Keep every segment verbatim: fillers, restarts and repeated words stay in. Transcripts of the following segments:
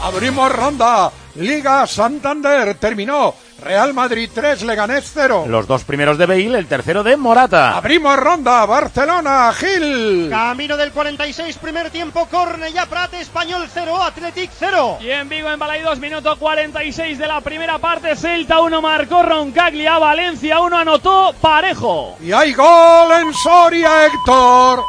Abrimos ronda. Liga Santander terminó. Real Madrid tres, Leganés cero. Los dos primeros de Bale, el tercero de Morata. Abrimos ronda. Barcelona, Gil. Camino del cuarenta y seis, primer tiempo, Cornellá Prat, Español cero, Athletic cero. Y en Vigo, en Balaidos, minuto cuarenta y seis de la primera parte, Celta uno, marcó Roncaglia, Valencia uno, anotó Parejo. Y hay gol en Soria, Héctor.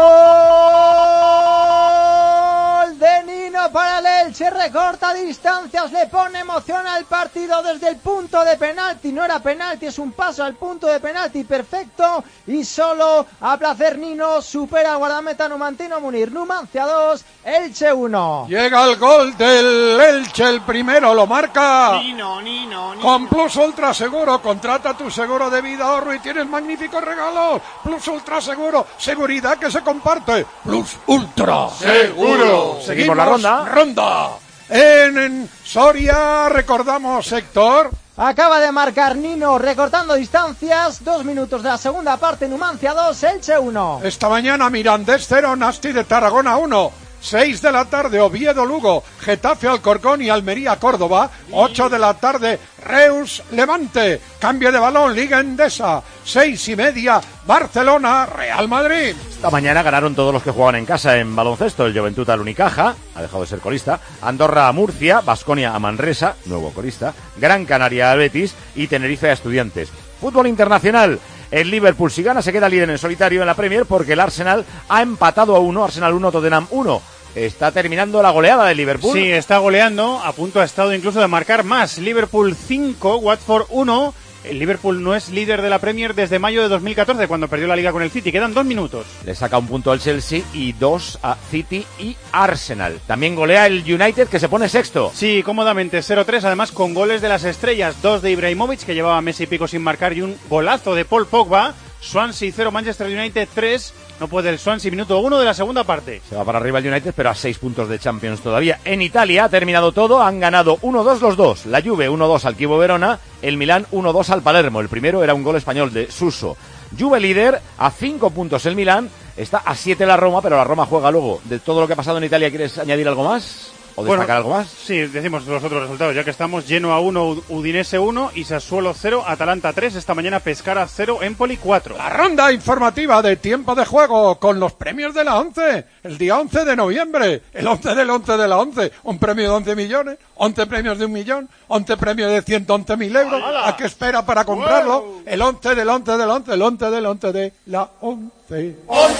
¡Gol de Nino para el Elche! Recorta distancias, le pone emoción al partido desde el punto de penalti. No era penalti, es un paso al punto de penalti perfecto. Y solo a placer Nino supera al guardameta numantino Munir. Numancia dos, Elche uno. Llega el gol del Elche, el primero lo marca Nino, Nino, Nino. Con Plus Ultra Seguro, contrata tu seguro de vida, ahorro y tienes magníficos regalos. Plus Ultra Seguro, seguridad que se comparte. Plus Ultra Seguro. Seguimos la ronda. Ronda. En, en Soria, recordamos, Héctor. Acaba de marcar Nino recortando distancias. Dos minutos de la segunda parte, Numancia dos, Elche uno. Esta mañana Mirandés cero, Nasti de Tarragona uno. seis de la tarde, Oviedo Lugo, Getafe Alcorcón y Almería Córdoba. ocho de la tarde, Reus Levante. Cambio de balón, Liga Endesa. seis y media, Barcelona Real Madrid. Esta mañana ganaron todos los que jugaban en casa en baloncesto. El Juventud al Unicaja, ha dejado de ser colista. Andorra a Murcia, Baskonia a Manresa, nuevo colista. Gran Canaria a Betis y Tenerife a Estudiantes. Fútbol internacional. El Liverpool, si gana, se queda líder en solitario en la Premier porque el Arsenal ha empatado a uno. Arsenal uno, Tottenham uno. Está terminando la goleada del Liverpool. Sí, está goleando. A punto ha estado incluso de marcar más. Liverpool cinco, Watford uno. El Liverpool no es líder de la Premier desde mayo de dos mil catorce, cuando perdió la Liga con el City. Quedan dos minutos. Le saca un punto al Chelsea y dos a City y Arsenal. También golea el United, que se pone sexto. Sí, cómodamente, cero tres, además con goles de las estrellas. Dos de Ibrahimovic, que llevaba Messi y pico sin marcar, y un golazo de Paul Pogba. Swansea cero, Manchester United tres. No puede el Swansea, minuto uno de la segunda parte. Se va para arriba el United, pero a seis puntos de Champions todavía. En Italia ha terminado todo, han ganado uno dos los dos. La Juve uno dos al Chievo Verona, el Milán uno dos al Palermo. El primero era un gol español de Suso. Juve líder, a cinco puntos el Milán, está a siete la Roma, pero la Roma juega luego. De todo lo que ha pasado en Italia, ¿quieres añadir algo más? ¿O destacar bueno, algo más? Sí, decimos los otros resultados, ya que estamos. Genoa uno, Udinese uno y Sassuolo cero, Atalanta tres. Esta mañana Pescara cero, Empoli cuatro. La ronda informativa de tiempo de juego con los premios de la once. El día once de noviembre. El once del once de la once. Un premio de once millones. once premios de un millón. once premios de ciento once mil euros. ¡Hala! ¿A qué espera para comprarlo? ¡Wow! El once del once del once. El once del once de la once.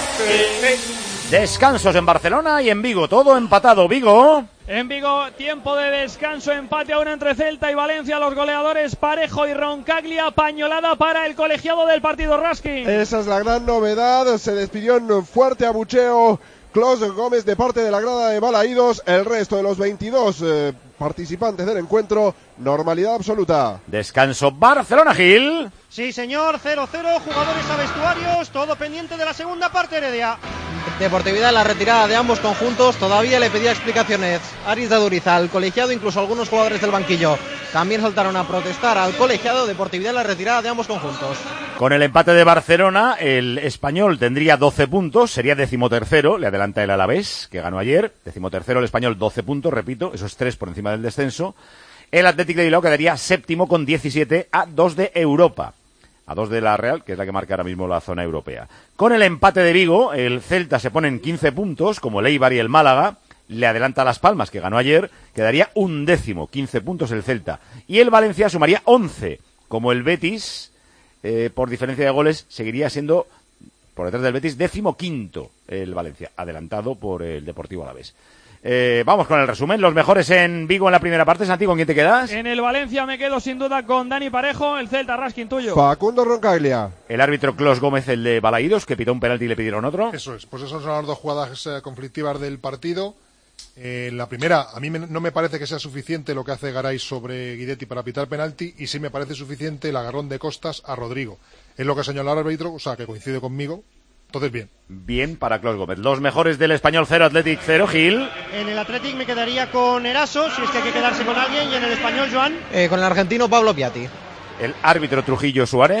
once. Descansos en Barcelona y en Vigo. Todo empatado. Vigo. En Vigo, tiempo de descanso, empate a uno entre Celta y Valencia, los goleadores Parejo y Roncaglia, pañolada para el colegiado del partido Raskin. Esa es la gran novedad, se despidió en fuerte abucheo Clos Gómez de parte de la grada de Balaídos. El resto de los veintidós eh, participantes del encuentro, normalidad absoluta. Descanso Barcelona-Gil. Sí, señor, cero cero, jugadores a vestuarios, todo pendiente de la segunda parte, Heredia. Deportividad en la retirada de ambos conjuntos. Todavía le pedía explicaciones Aris de Duriza al colegiado, incluso algunos jugadores del banquillo también saltaron a protestar al colegiado. Deportividad en la retirada de ambos conjuntos. Con el empate de Barcelona, el Español tendría doce puntos, sería decimotercero, le adelanta el Alavés, que ganó ayer. Decimotercero el Español, doce puntos, repito, eso es tres por encima del descenso. El Athletic de Bilbao quedaría séptimo con diecisiete, a dos de Europa. A dos de la Real, que es la que marca ahora mismo la zona europea. Con el empate de Vigo, el Celta se pone en quince puntos, como el Eibar y el Málaga. Le adelanta a Las Palmas, que ganó ayer, quedaría un décimo, quince puntos el Celta. Y el Valencia sumaría once, como el Betis, eh, por diferencia de goles, seguiría siendo, por detrás del Betis, décimo quinto el Valencia, adelantado por el Deportivo Alavés. Eh, vamos con el resumen. Los mejores en Vigo en la primera parte. Santi, ¿con quién te quedas? En el Valencia me quedo sin duda con Dani Parejo. El Celta, Raskin, tuyo. Facundo Roncaglia. El árbitro Clos Gómez, el de Balaídos, que pitó un penalti y le pidieron otro. Eso es, pues esas son las dos jugadas eh, conflictivas del partido. Eh, la primera, a mí me, no me parece que sea suficiente lo que hace Garay sobre Guidetti para pitar penalti, y sí me parece suficiente el agarrón de Costas a Rodrigo. Es lo que señaló el árbitro, o sea, que coincide conmigo. Entonces, bien. Bien para Clos Gómez. Los mejores del Español cero, Athletic cero, Gil. En el Athletic me quedaría con Eraso, si es que hay que quedarse con alguien, y en el Español, Joan. Eh, con el argentino Pablo Piatti. El árbitro Trujillo Suárez.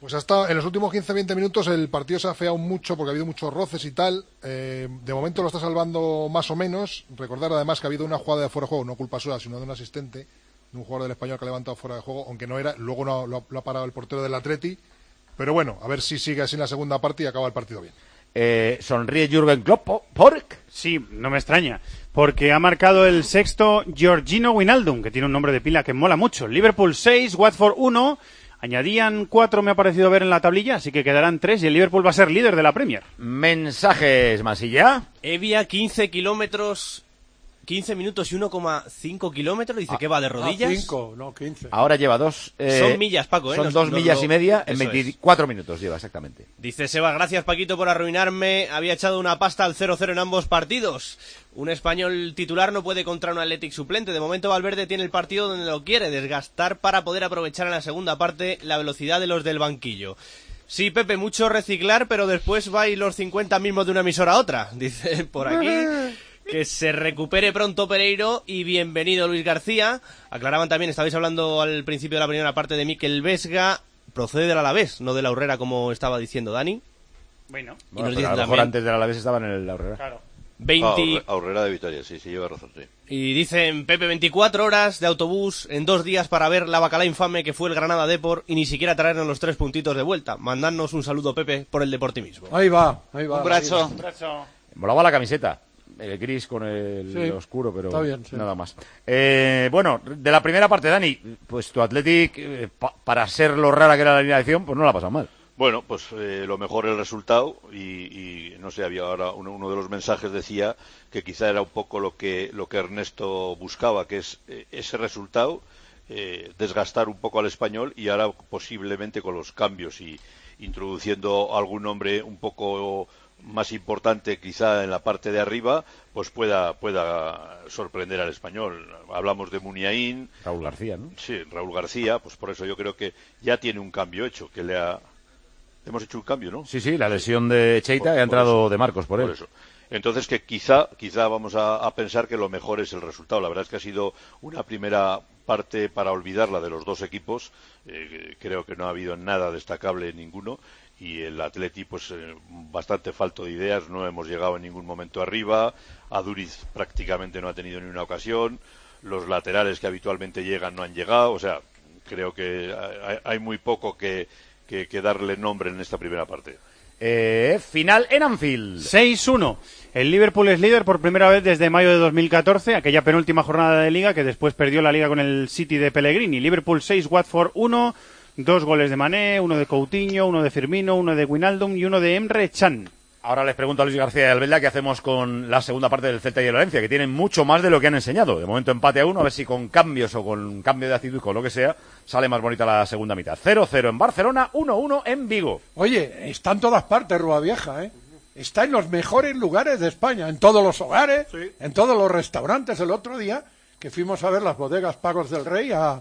Pues hasta en los últimos quince a veinte minutos el partido se ha afeado mucho porque ha habido muchos roces y tal. Eh, de momento lo está salvando más o menos. Recordar además que ha habido una jugada de fuera de juego, no culpa suya, sino de un asistente, de un jugador del Español que ha levantado fuera de juego, aunque no era, luego no, lo, lo ha parado el portero del Atleti. Pero bueno, a ver si sigue así en la segunda parte y acaba el partido bien. Eh, ¿Sonríe Jürgen Klopp? ¿Pork? Sí, no me extraña, porque ha marcado el sexto Georgino Wijnaldum, que tiene un nombre de pila que mola mucho. Liverpool seis, Watford uno. Añadían cuatro, me ha parecido ver en la tablilla, así que quedarán tres y el Liverpool va a ser líder de la Premier. Mensajes, Masilla. Evia, quince kilómetros, quince minutos y uno coma cinco kilómetros. Dice ah, que va de rodillas. Ah, cinco, no, quince. Ahora lleva dos. Eh, son millas, Paco, ¿eh? Son Nos, dos nos, millas lo, y media en veinticuatro es. minutos lleva, exactamente. Dice Seba, gracias Paquito por arruinarme. Había echado una pasta al cero cero en ambos partidos. Un español titular no puede contra un Athletic suplente. De momento Valverde tiene el partido donde lo quiere, desgastar para poder aprovechar en la segunda parte la velocidad de los del banquillo. Sí, Pepe, mucho reciclar, pero después va y los cincuenta mismos de una emisora a otra. Dice por aquí. Que se recupere pronto Pereiro y bienvenido Luis García. Aclaraban también, estabais hablando al principio de la primera parte de Mikel Vesga. Procede del Alavés, no de la Aurrera como estaba diciendo Dani. Bueno, y bueno, nos a lo mejor antes del Alavés estaban en el Aurrera. Claro. veinte... Ah, Aurrera de Vitoria, sí, sí, lleva razón, sí. Y dicen, Pepe, veinticuatro horas de autobús en dos días para ver la bacala infame que fue el Granada Depor y ni siquiera traernos los tres puntitos de vuelta. Mandadnos un saludo, Pepe, por el deportivismo. Ahí va, ahí va. Un brazo. Un brazo. Molaba la camiseta. El gris con el sí, oscuro, pero bien, sí. nada más. Eh, bueno, de la primera parte, Dani, pues tu Athletic, eh, pa para ser lo rara que era la alineación, pues no la ha pasado mal. Bueno, pues eh, lo mejor el resultado y, y no sé, había ahora uno, uno de los mensajes decía que quizá era un poco lo que lo que Ernesto buscaba, que es eh, ese resultado, eh, desgastar un poco al Español y ahora posiblemente con los cambios y introduciendo algún nombre un poco más importante quizá en la parte de arriba, pues pueda pueda sorprender al Español. Hablamos de Muniain, Raúl García, ¿no? Sí, Raúl García, pues por eso yo creo que ya tiene un cambio hecho, que le ha... Hemos hecho un cambio, ¿no? Sí, sí, la lesión de Cheita por, y ha entrado eso, de Marcos por, por él. Eso. Entonces que quizá quizá vamos a, a pensar que lo mejor es el resultado. La verdad es que ha sido una primera parte para olvidarla de los dos equipos. Eh, creo que no ha habido nada destacable en ninguno. Y el Atleti, pues eh, bastante falto de ideas, no hemos llegado en ningún momento arriba, Aduriz prácticamente no ha tenido ni una ocasión, los laterales que habitualmente llegan no han llegado, o sea, creo que hay, hay muy poco que, que, que darle nombre en esta primera parte. Eh, final en Anfield. seis uno. El Liverpool es líder por primera vez desde mayo de dos mil catorce, aquella penúltima jornada de Liga que después perdió la Liga con el City de Pellegrini. Liverpool seis, Watford uno. Dos goles de Mané, uno de Coutinho, uno de Firmino, uno de Wijnaldum y uno de Emre Can. Ahora les pregunto a Luis García y Albelda qué hacemos con la segunda parte del Celta y el Valencia, que tienen mucho más de lo que han enseñado. De momento empate a uno, a ver si con cambios o con cambio de actitud, con lo que sea, sale más bonita la segunda mitad. cero cero en Barcelona, uno uno en Vigo. Oye, está en todas partes Ruavieja, ¿eh? Está en los mejores lugares de España, en todos los hogares, sí, en todos los restaurantes. El otro día que fuimos a ver las bodegas Pagos del Rey a...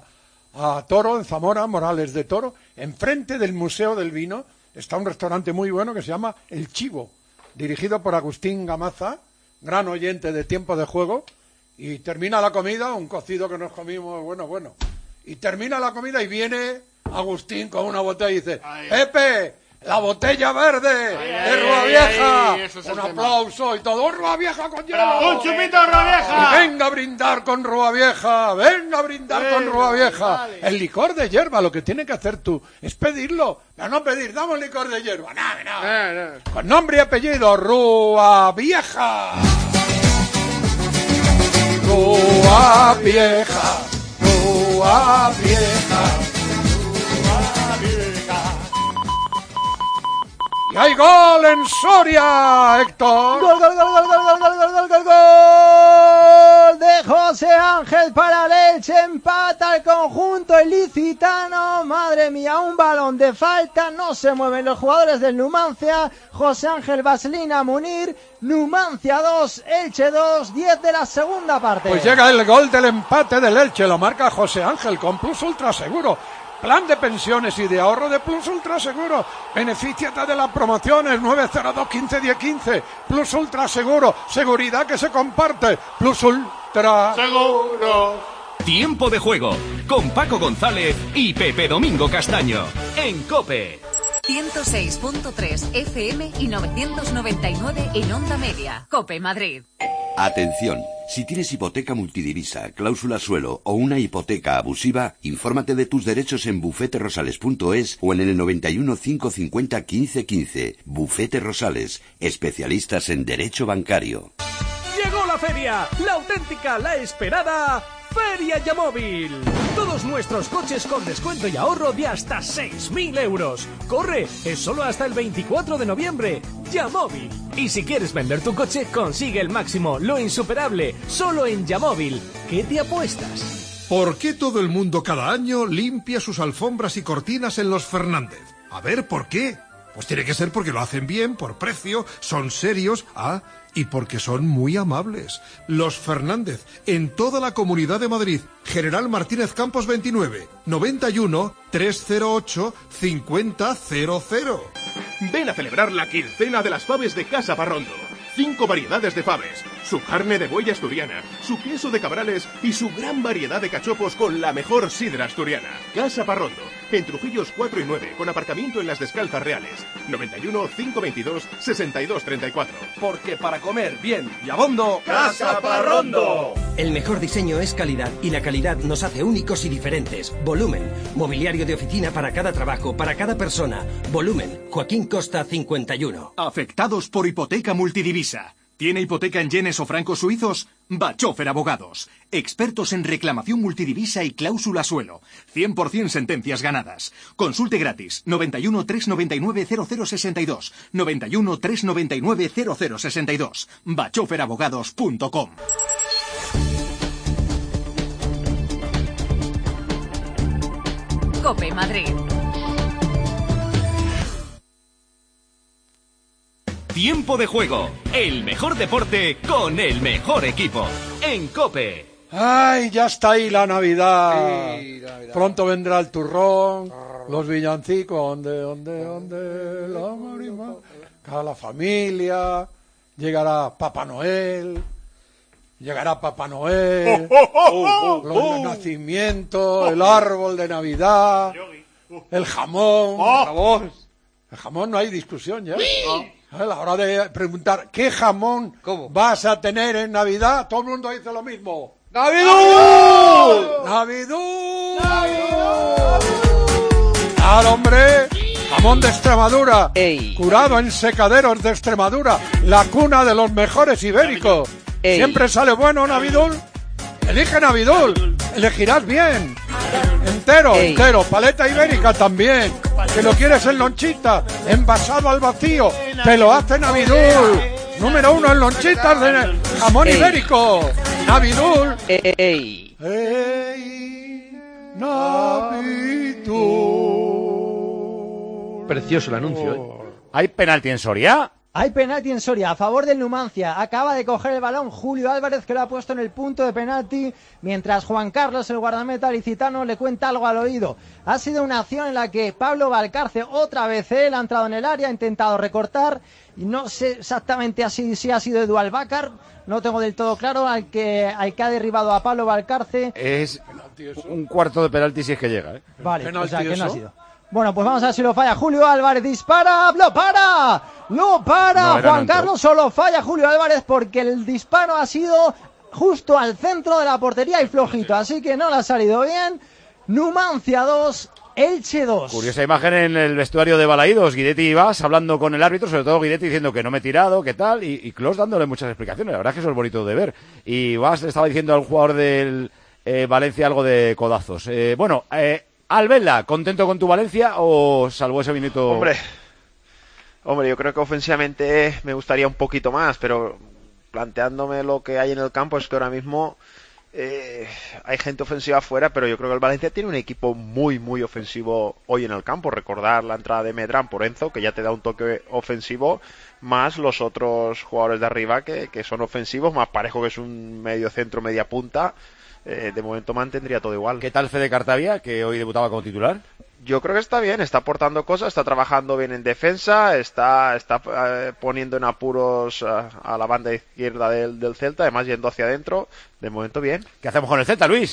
a Toro, en Zamora, Morales de Toro, enfrente del Museo del Vino, está un restaurante muy bueno que se llama El Chivo, dirigido por Agustín Gamaza, gran oyente de Tiempo de Juego, y termina la comida, un cocido que nos comimos, bueno, bueno, y termina la comida y viene Agustín con una botella y dice, ay, Pepe, la botella verde de Ruavieja, un aplauso y todo, Ruavieja con hielo, un chupito Ruavieja, y venga a brindar con Ruavieja, venga a brindar con Ruavieja, vale. El licor de hierba, lo que tienes que hacer tú es pedirlo, pero no pedir, damos licor de hierba, no, no, no, no. Con nombre y apellido, Ruavieja, Ruavieja, Ruavieja. ¡Y hay gol en Soria, Héctor! ¡Gol, gol, gol, gol, gol, gol, gol, gol, gol, gol, gol! De José Ángel para el Elche, empata el conjunto ilicitano. Madre mía, un balón de falta, no se mueven los jugadores del Numancia. José Ángel, Vaselina, Munir, Numancia dos, Elche dos, diez de la segunda parte. Pues llega el gol del empate del Elche, lo marca José Ángel con Plus Ultra Seguro. Plan de pensiones y de ahorro de Plus Ultra Seguro. Benefíciate de las promociones nueve cero dos, quince, diez, quince. Plus Ultra Seguro. Seguridad que se comparte. Plus Ultra Seguro. Tiempo de Juego con Paco González y Pepe Domingo Castaño en COPE. ciento seis punto tres F M y novecientos noventa y nueve en Onda Media. COPE Madrid. Atención, si tienes hipoteca multidivisa, cláusula suelo o una hipoteca abusiva, infórmate de tus derechos en bufete rosales punto es o en el noventa y uno, cinco cincuenta, quince quince. Bufete Rosales, especialistas en derecho bancario. Llegó la feria, la auténtica, la esperada Feria Yamóvil. Todos nuestros coches con descuento y ahorro de hasta seis mil euros. ¡Corre! Es solo hasta el veinticuatro de noviembre. Yamóvil. Y si quieres vender tu coche, consigue el máximo, lo insuperable, solo en Yamóvil. ¿Qué te apuestas? ¿Por qué todo el mundo cada año limpia sus alfombras y cortinas en los Fernández? A ver, ¿por qué? Pues tiene que ser porque lo hacen bien, por precio, son serios, ah, y porque son muy amables. Los Fernández, en toda la Comunidad de Madrid. General Martínez Campos veintinueve, noventa y uno, trescientos ocho, cincuenta cero cero. Ven a celebrar la quincena de las faves de Casa Parrondo. Cinco variedades de faves, su carne de buey asturiana, su queso de cabrales y su gran variedad de cachopos con la mejor sidra asturiana. Casa Parrondo, en Trujillos cuatro y nueve, con aparcamiento en las Descalzas Reales. noventa y uno, cinco veintidós, sesenta y dos treinta y cuatro. Porque para comer bien y a bondo, Casa Parrondo. El mejor diseño es calidad y la calidad nos hace únicos y diferentes. Volumen, mobiliario de oficina para cada trabajo, para cada persona. Volumen, Joaquín Costa cincuenta y uno. Afectados por hipoteca multidivisa. ¿Tiene hipoteca en yenes o francos suizos? Bachofer Abogados. Expertos en reclamación multidivisa y cláusula suelo. cien por ciento sentencias ganadas. Consulte gratis. noventa y uno, trescientos noventa y nueve, cero cero sesenta y dos. noventa y uno, trescientos noventa y nueve, cero cero sesenta y dos. bachofer abogados punto com. COPE Madrid. Tiempo de juego, el mejor deporte con el mejor equipo. En COPE. ¡Ay, ya está ahí la Navidad! Sí, Navidad. Pronto vendrá el turrón, los villancicos, ¿dónde, dónde, dónde? La marima, cada la familia, llegará Papá Noel, llegará Papá Noel, oh, oh, oh, oh, los oh. nacimientos, el árbol de Navidad, el jamón. Oh. El jamón no hay discusión ya. Oh. A la hora de preguntar ¿qué jamón ¿Cómo? vas a tener en Navidad? Todo el mundo dice lo mismo. ¡Navidú! ¡Navidú! ¡Navidú! ¡Al hombre! Jamón de Extremadura, Ey. curado en secaderos de Extremadura, la cuna de los mejores ibéricos. Ey. Siempre sale bueno Navidul. Elige Navidul, elegirás bien. Entero, Ey. entero, paleta ibérica también. Que lo quieres en lonchita, envasado al vacío, te lo hace Navidul. Número uno en lonchitas de jamón Ey. ibérico. Navidul. Ey. Ey. Navidul. Precioso el anuncio, ¿eh? ¿Hay penalti en Soria? Hay penalti en Soria a favor del Numancia. Acaba de coger el balón Julio Álvarez, que lo ha puesto en el punto de penalti, mientras Juan Carlos, el guardameta licitano, le cuenta algo al oído. Ha sido una acción en la que Pablo Valcarce, otra vez él, ha entrado en el área, ha intentado recortar, y no sé exactamente así si ha sido Edu Albácar, no tengo del todo claro, al que, al que ha derribado a Pablo Valcarce. Es un cuarto de penalti si es que llega, ¿eh? Vale, o sea que no ha sido. Bueno, pues vamos a ver si lo falla Julio Álvarez. Dispara, lo para, lo para no, Juan Carlos, o lo falla Julio Álvarez, porque el disparo ha sido justo al centro de la portería y flojito, así que no le ha salido bien. Numancia dos, Elche dos. Curiosa imagen en el vestuario de Balaídos. Guidetti y Vas hablando con el árbitro, sobre todo Guidetti diciendo que no me he tirado, que tal, y, y Klos dándole muchas explicaciones. La verdad es que eso es bonito de ver. Y Vas le estaba diciendo al jugador del eh, Valencia algo de codazos. Eh, bueno, eh, Albela, ¿contento con tu Valencia o salvo ese minuto? Hombre, hombre, yo creo que ofensivamente me gustaría un poquito más, pero planteándome lo que hay en el campo es que ahora mismo eh, hay gente ofensiva afuera, pero yo creo que el Valencia tiene un equipo muy, muy ofensivo hoy en el campo. Recordar la entrada de Medrán por Enzo, que ya te da un toque ofensivo, más los otros jugadores de arriba que, que son ofensivos, más Parejo, que es un medio centro, media punta. Eh, de momento mantendría todo igual. ¿Qué tal Fede Cartavia, que hoy debutaba como titular? Yo creo que está bien, está aportando cosas, está trabajando bien en defensa, está, está eh, poniendo en apuros a, a la banda izquierda del, del Celta, además yendo hacia adentro. De momento bien. ¿Qué hacemos con el Celta, Luis?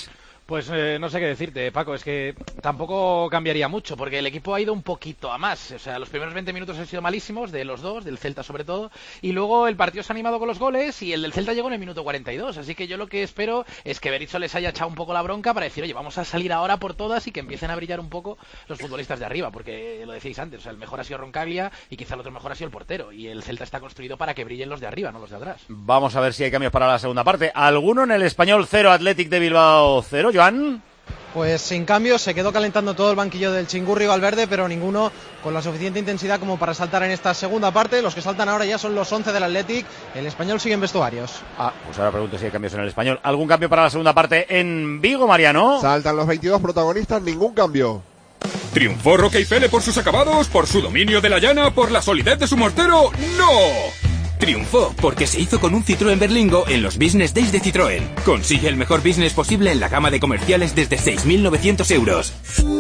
Pues eh, no sé qué decirte, Paco, es que tampoco cambiaría mucho, porque el equipo ha ido un poquito a más. O sea, los primeros veinte minutos han sido malísimos, de los dos, del Celta sobre todo, y luego el partido se ha animado con los goles y el del Celta llegó en el minuto cuarenta y dos. Así que yo lo que espero es que Berizzo les haya echado un poco la bronca para decir, oye, vamos a salir ahora por todas y que empiecen a brillar un poco los futbolistas de arriba, porque lo decíais antes, o sea, el mejor ha sido Roncaglia y quizá el otro mejor ha sido el portero, y el Celta está construido para que brillen los de arriba, no los de atrás. Vamos a ver si hay cambios para la segunda parte. ¿Alguno en el Español cero, Athletic de Bilbao cero, Joan? Pues sin cambio, se quedó calentando todo el banquillo del Chingurri Valverde, pero ninguno con la suficiente intensidad como para saltar en esta segunda parte. Los que saltan ahora ya son los once del Athletic. El Español sigue en vestuarios. Ah, pues ahora pregunto si hay cambios en el Español. ¿Algún cambio para la segunda parte en Vigo, Mariano? Saltan los veintidós protagonistas, ningún cambio. ¿Triunfó Roque y Fele por sus acabados, por su dominio de la llana, por la solidez de su mortero? ¡No! Triunfó porque se hizo con un Citroën Berlingo en los Business Days de Citroën. Consigue el mejor business posible en la gama de comerciales desde seis mil novecientos euros.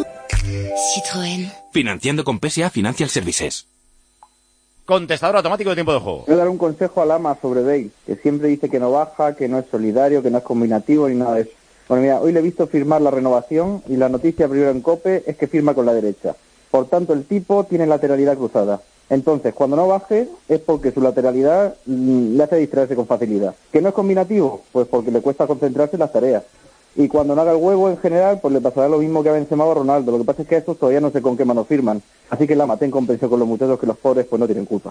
Citroën. Financiando con P S A Financial Services. Contestador automático de tiempo de juego. Voy a dar un consejo a Lama sobre Bale, que siempre dice que no baja, que no es solidario, que no es combinativo ni nada de eso. Bueno, mira, hoy le he visto firmar la renovación y la noticia primero en COPE es que firma con la derecha. Por tanto, el tipo tiene lateralidad cruzada. Entonces, cuando no baje es porque su lateralidad mmm, le hace distraerse con facilidad. ¿Que no es combinativo? Pues porque le cuesta concentrarse en las tareas. Y cuando no haga el huevo en general, pues le pasará lo mismo que a Benzema o a Ronaldo. Lo que pasa es que a estos todavía no sé con qué mano firman. Así que Lama, ten comprensión con los muchachos, que los pobres pues no tienen culpa.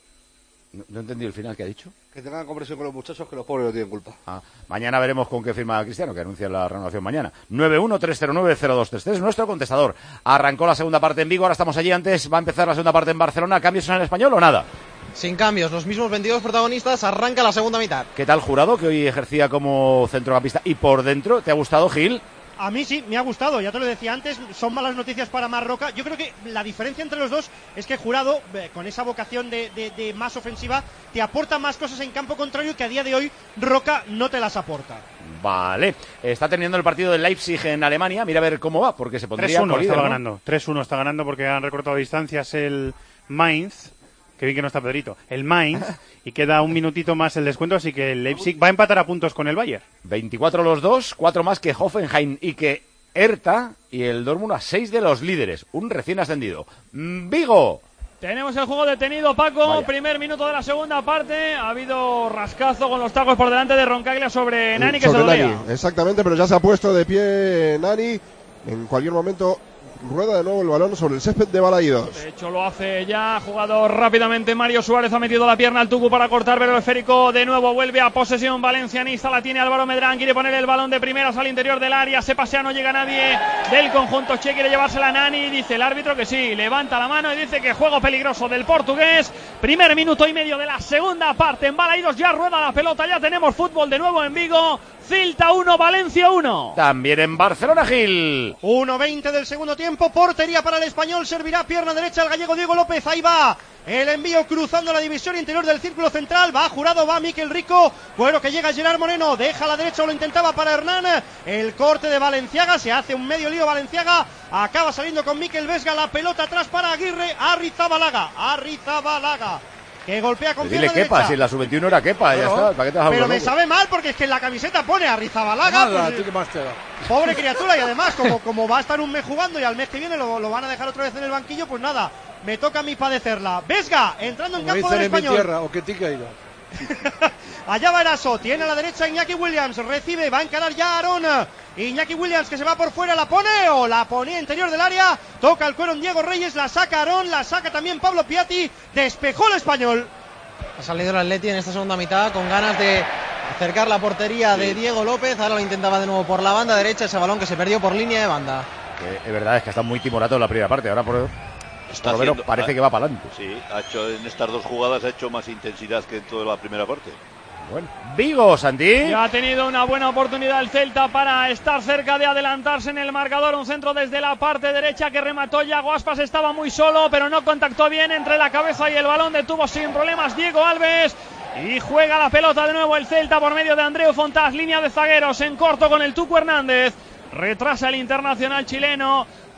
No, no he entendido el final que ha dicho. Que tengan comprensión con los muchachos, que los pobres no tienen culpa. Ah, mañana veremos con qué firma Cristiano, que anuncia la renovación mañana. nueve uno tres cero nueve cero dos tres tres, nuestro contestador. Arrancó la segunda parte en Vigo, ahora estamos allí antes. Va a empezar la segunda parte en Barcelona. ¿Cambios en el Español o nada? Sin cambios, los mismos veintidós protagonistas, arranca la segunda mitad. ¿Qué tal Jurado, que hoy ejercía como centrocampista y por dentro? ¿Te ha gustado, Gil? A mí sí, me ha gustado, ya te lo decía antes, son malas noticias para Marroca. Yo creo que la diferencia entre los dos es que Jurado, eh, con esa vocación de, de, de más ofensiva, te aporta más cosas en campo contrario que a día de hoy Roca no te las aporta. Vale, está terminando el partido del Leipzig en Alemania, mira a ver cómo va, porque se pondría tres uno líder, estaba ¿no? ganando, tres uno está ganando porque han recortado distancias el Mainz. Que bien que no está Pedrito. El Mainz, y queda un minutito más el descuento, así que el Leipzig va a empatar a puntos con el Bayern. veinticuatro los dos, cuatro más que Hoffenheim y que Hertha, y el Dortmund a seis de los líderes. Un recién ascendido. ¡Vigo! Tenemos el juego detenido, Paco. Vaya. Primer minuto de la segunda parte. Ha habido rascazo con los tacos por delante de Roncaglia sobre Nani, que sobre se dolía. Nani, exactamente, pero ya se ha puesto de pie Nani. En cualquier momento rueda de nuevo el balón sobre el césped de Balaídos. De hecho lo hace ya, ha jugado rápidamente Mario Suárez, ha metido la pierna al Tucu para cortar, pero el esférico de nuevo vuelve a posesión valencianista, la tiene Álvaro Medrán, quiere poner el balón de primeras al interior del área, se pasea, no llega nadie del conjunto che, quiere llevársela a Nani, dice el árbitro que sí, levanta la mano y dice que juego peligroso del portugués. Primer minuto y medio de la segunda parte en Balaídos, ya rueda la pelota, ya tenemos fútbol de nuevo en Vigo. Celta uno, Valencia uno. También en Barcelona, Gil. uno veinte del segundo tiempo, portería para el Español, servirá pierna derecha el gallego Diego López, ahí va el envío cruzando la división interior del círculo central, va Jurado, va Miquel Rico, bueno que llega Gerard Moreno, deja a la derecha, lo intentaba para Hernán, el corte de Valenciaga, se hace un medio lío Valenciaga, acaba saliendo con Miquel Vesga, la pelota atrás para Aguirre, Arrizabalaga, Arrizabalaga. Que golpea con Pues dile pierna Kepa, derecha. si en la sub veintiuno era Kepa, ya está. ¿Para qué te vas a Pero volver me loco? sabe mal porque es que en la camiseta pone Arrizabalaga. Nada, Pues, ¿tú qué más te da? pobre criatura, y además, como, como va a estar un mes jugando y al mes que viene lo, lo van a dejar otra vez en el banquillo, pues nada, me toca a mí padecerla. Vesga, entrando en Como campo dicen del en mi Español. tierra, o que tica ido. Allá va Eraso, tiene a la derecha Iñaki Williams, recibe, va a encarar ya Aarón. Iñaki Williams que se va por fuera, la pone o la ponía interior del área, toca el cuero en Diego Reyes, la saca Aarón, la saca también Pablo Piatti, despejó el Español. Ha salido el Atleti en esta segunda mitad con ganas de acercar la portería de Diego López. Ahora lo intentaba de nuevo por la banda derecha, ese balón que se perdió por línea de banda. Que es verdad, es que está muy timorato en la primera parte. Ahora por, Está por lo menos haciendo- parece ha- que va para adelante. Sí, ha hecho en estas dos jugadas ha hecho más intensidad que en toda la primera parte. Bueno, Vigo, Santi. Ya ha tenido una buena oportunidad el Celta para estar cerca de adelantarse en el marcador. Un centro desde la parte derecha que remató Yago Aspas. Estaba muy solo, pero no contactó bien entre la cabeza y el balón. Detuvo sin problemas Diego Alves. Y juega la pelota de nuevo el Celta por medio de Andreu Fontás. Línea de zagueros en corto con el Tucu Hernández. Retrasa el internacional chileno.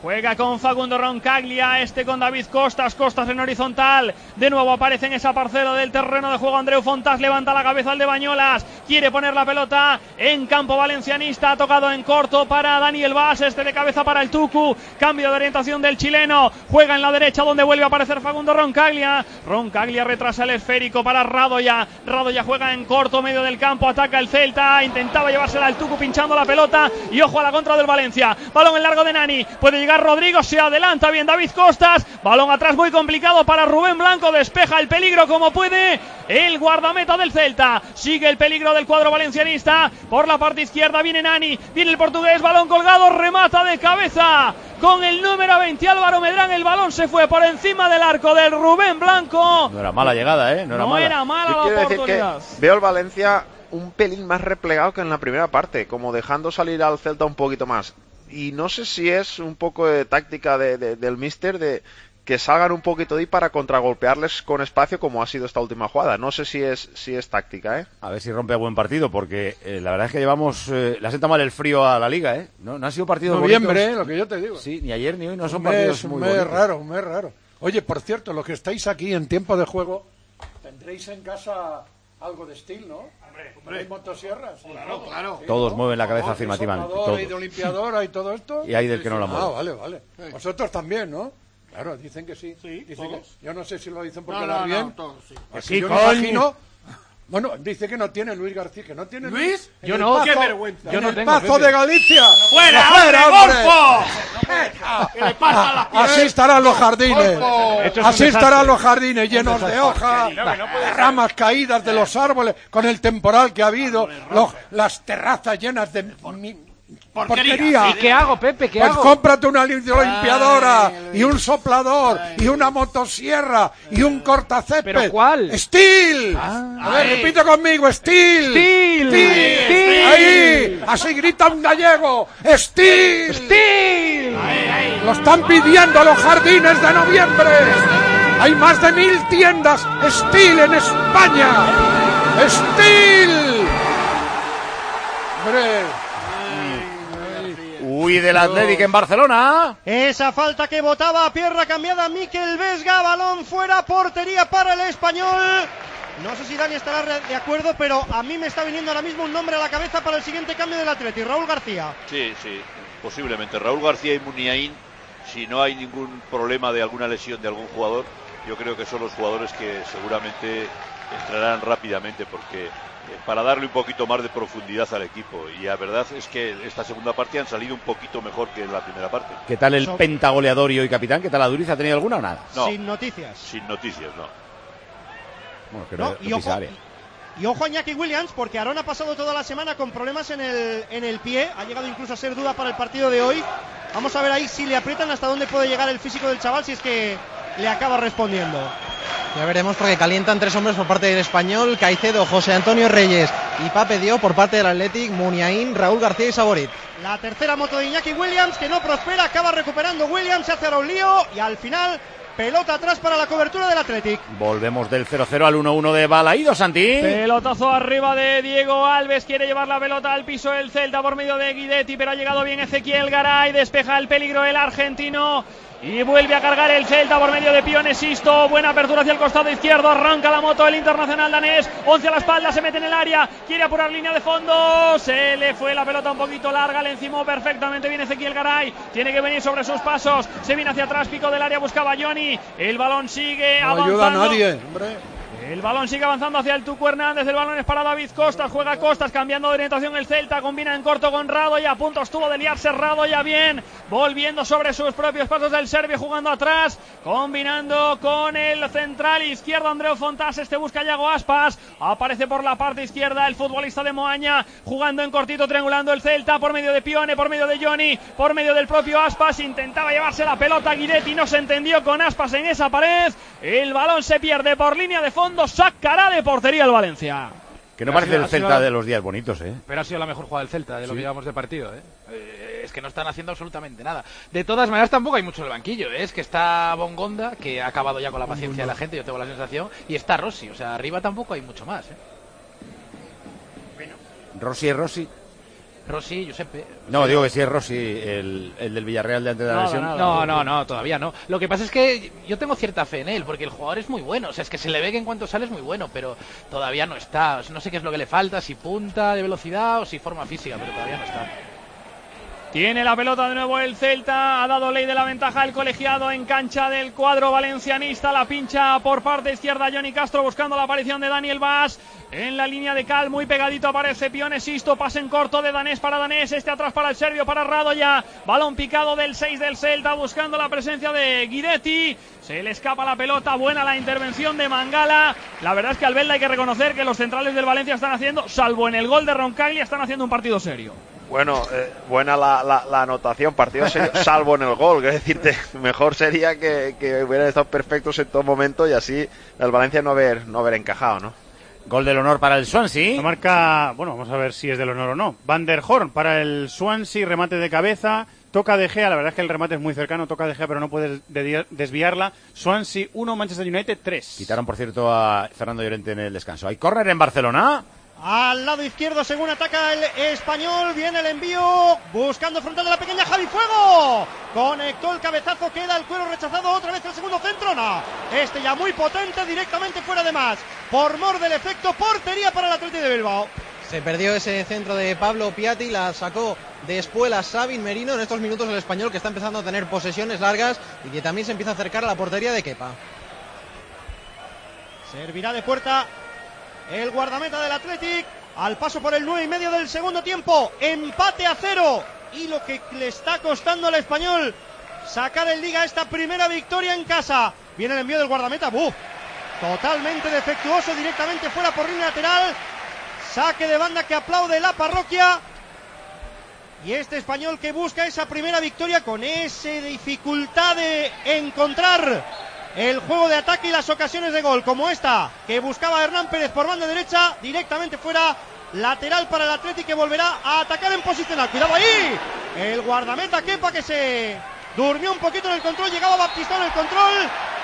Juega con Facundo Roncaglia, este con David Costas, Costas en horizontal, de nuevo aparece en esa parcela del terreno de juego Andreu Fontás, levanta la cabeza al de Bañolas, quiere poner la pelota en campo valencianista, ha tocado en corto para Daniel Vaz, este de cabeza para el Tucu, cambio de orientación del chileno, juega en la derecha donde vuelve a aparecer Facundo Roncaglia, Roncaglia retrasa el esférico para Radoya, Radoya juega en corto, medio del campo, ataca el Celta, intentaba llevársela al Tucu pinchando la pelota y ojo a la contra del Valencia, balón en largo de Nani, puede llegar Rodrigo, se adelanta bien David Costas, balón atrás muy complicado para Rubén Blanco, despeja el peligro como puede el guardameta del Celta, sigue el peligro del cuadro valencianista, por la parte izquierda viene Nani, viene el portugués, balón colgado, remata de cabeza con el número veinte Álvaro Medrán, el balón se fue por encima del arco del Rubén Blanco. No era mala llegada, ¿eh? No era no mala, era mala Yo la quiero decir oportunidad. que veo el Valencia un pelín más replegado que en la primera parte, como dejando salir al Celta un poquito más. Y no sé si es un poco de táctica de, de, del míster de que salgan un poquito de ahí para contragolpearles con espacio como ha sido esta última jugada. No sé si es si es táctica, ¿eh? A ver si rompe a buen partido, porque eh, la verdad es que llevamos... Eh, le ha sentado mal el frío a la Liga, ¿eh? No, no ha sido partido noviembre, ¿eh? Lo que yo te digo. Sí, ni ayer ni hoy no son un partidos mes, muy un mes bonitos. raro, un mes raro. Oye, por cierto, los que estáis aquí en tiempo de juego, tendréis en casa algo de estilo, ¿no? Hombre, hombre. ¿Hay motosierras? Claro, claro. Sí, todos ¿no? mueven la cabeza afirmativamente. Todos. Hay de olimpiadora y todo esto. Y hay del que no la mueve. Ah, vale, vale. Sí. Vosotros también, ¿no? Claro, dicen que sí. Sí, dicen que, yo no sé si lo dicen por no, quedar no, bien. No, todos, sí. Así yo me imagino. Bueno, dice que no tiene Luis García, que no tiene Luis. En yo el no, pazo, qué vergüenza. Yo en no el tengo, Pazo Pepe. de Galicia. ¡Fuera, fuera, hombre, golfo! ¿Qué le pasa a la Así estarán los jardines. Golfo. Así estarán los jardines llenos de hojas, de ramas caídas de los árboles, con el temporal que ha habido, los, las terrazas llenas de mi, porquería. ¿Y qué hago, Pepe? ¿Qué pues hago? cómprate una limpiadora y un soplador y una motosierra y un cortacésped. ¿Pero cuál? ¡Steel! Ah, a ver, ay. repite conmigo, ¡Steel! ¡Steel! ¡Steel! ¡Steel! ¡Ahí! Así grita un gallego. ¡Steel! ¡Steel! Lo están pidiendo los jardines de noviembre. Hay más de mil tiendas Steel en España. ¡Steel! Hombre. Uy, del Athletic en Barcelona. Esa falta que votaba a pierna cambiada Mikel Vesga, balón fuera, portería para el Español. No sé si Dani estará de acuerdo, pero a mí me está viniendo ahora mismo un nombre a la cabeza para el siguiente cambio del Athletic, Raúl García. Sí, sí, posiblemente. Raúl García y Muniain, si no hay ningún problema de alguna lesión de algún jugador, yo creo que son los jugadores que seguramente entrarán rápidamente, porque para darle un poquito más de profundidad al equipo, y la verdad es que esta segunda parte han salido un poquito mejor que en la primera parte. ¿Qué tal el pentagoleador y hoy capitán? ¿Qué tal Aduriz? ¿Ha tenido alguna o nada? No, sin noticias. Sin noticias, no. Bueno, que no, no, y, ojo, y, y ojo a Iñaki Williams, porque Aarón ha pasado toda la semana con problemas en el, en el pie, ha llegado incluso a ser duda para el partido de hoy. Vamos a ver ahí si le aprietan hasta dónde puede llegar el físico del chaval, si es que le acaba respondiendo. Ya veremos, porque calientan tres hombres por parte del Español: Caicedo, José Antonio Reyes y Pape Dio por parte del Athletic, Muniain, Raúl García y Saborit. La tercera moto de Iñaki Williams, que no prospera, acaba recuperando Williams, se hace ahora un lío y al final pelota atrás para la cobertura del Athletic. Volvemos del cero cero al uno uno de Balaídos, Santi. Pelotazo arriba de Diego Alves, quiere llevar la pelota al piso del Celta por medio de Guidetti, pero ha llegado bien Ezequiel Garay, despeja el peligro el argentino. Y vuelve a cargar el Celta por medio de Pione Sisto. Buena apertura hacia el costado izquierdo. Arranca la moto el internacional danés. once a la espalda, se mete en el área. Quiere apurar línea de fondo. Se le fue la pelota un poquito larga. Le encimó perfectamente bien Ezequiel Garay. Tiene que venir sobre sus pasos. Se viene hacia atrás. Pico del área. Buscaba a Johnny. El balón sigue no avanzando. ayuda a nadie, hombre. El balón sigue avanzando hacia el Tucu Hernández. El balón es para David Costas. Juega Costas cambiando de orientación el Celta. Combina en corto con Radoya. A punto estuvo de liarse Radoya bien. Volviendo sobre sus propios pasos del serbio. Jugando atrás. Combinando con el central izquierdo Andreu Fontás. Este busca a Yago Aspas. Aparece por la parte izquierda el futbolista de Moaña. Jugando en cortito, triangulando el Celta. Por medio de Pione, por medio de Johnny. Por medio del propio Aspas. Intentaba llevarse la pelota a Guidetti. No se entendió con Aspas en esa pared. El balón se pierde por línea de fondo. Sacará de portería el Valencia. Que no parece sido, el Celta sido, de los días bonitos, ¿eh? Pero ha sido la mejor jugada del Celta de lo sí. que llevamos de partido, ¿eh? ¿eh? Es que no están haciendo absolutamente nada. De todas maneras, tampoco hay mucho en el banquillo, ¿eh? Es que está Bongonda, que ha acabado ya con la paciencia de la gente, yo tengo la sensación, y está Rossi. O sea, arriba tampoco hay mucho más, ¿eh? Bueno. Rossi es Rossi. Rossi, Giuseppe. No, digo que sí es Rossi, el, el del Villarreal de antes de la No, lesión. no, no, no, no, todavía no. Lo que pasa es que yo tengo cierta fe en él, porque el jugador es muy bueno. O sea, es que se le ve que en cuanto sale es muy bueno, pero todavía no está. O sea, no sé qué es lo que le falta, si punta de velocidad o si forma física, pero todavía no está. Tiene la pelota de nuevo el Celta, ha dado ley de la ventaja el colegiado en cancha del cuadro valencianista, la pincha por parte izquierda Johnny Castro buscando la aparición de Daniel Vaz, en la línea de Cal, muy pegadito aparece Pione Sisto, pase en corto de Danés para Danés, este atrás para el serbio, para Radoya, balón picado del seis del Celta buscando la presencia de Guidetti, se le escapa la pelota, buena la intervención de Mangala, la verdad es que al Belda hay que reconocer que los centrales del Valencia están haciendo, salvo en el gol de Roncaglia, están haciendo un partido serio. Bueno, eh, buena la, la, la anotación, partido serio, salvo en el gol, quiero decirte, mejor sería que, que hubieran estado perfectos en todo momento y así el Valencia no haber, no haber encajado, ¿no? Gol del honor para el Swansea. La marca, bueno, vamos a ver si es del honor o no. Van der Horn para el Swansea, remate de cabeza, toca De Gea, la verdad es que el remate es muy cercano, toca De Gea pero no puede desviarla. Swansea uno, Manchester United tres. Quitaron, por cierto, a Fernando Llorente en el descanso. Hay córner en Barcelona. Al lado izquierdo, según ataca el español, viene el envío, buscando frontal de la pequeña Javi Fuego. Conectó el cabezazo, queda el cuero rechazado, otra vez el segundo centro, no. Este ya muy potente, directamente fuera de más. Por mor del efecto, portería para el Athletic de Bilbao. Se perdió ese centro de Pablo Piatti, la sacó de espuela Sabin Merino. En estos minutos el español que está empezando a tener posesiones largas y que también se empieza a acercar a la portería de Kepa. Servirá de puerta el guardameta del Athletic al paso por el nueve y medio del segundo tiempo. Empate a cero. Y lo que le está costando al español sacar en Liga esta primera victoria en casa. Viene el envío del guardameta. ¡Buf! Totalmente defectuoso, directamente fuera por línea lateral. Saque de banda que aplaude la parroquia. Y este español que busca esa primera victoria con esa dificultad de encontrar el juego de ataque y las ocasiones de gol, como esta que buscaba Hernán Pérez por banda derecha, directamente fuera, lateral para el Athletic que volverá a atacar en posicional. Cuidado ahí, el guardameta Kepa que se durmió un poquito en el control, llegaba Baptistón en el control,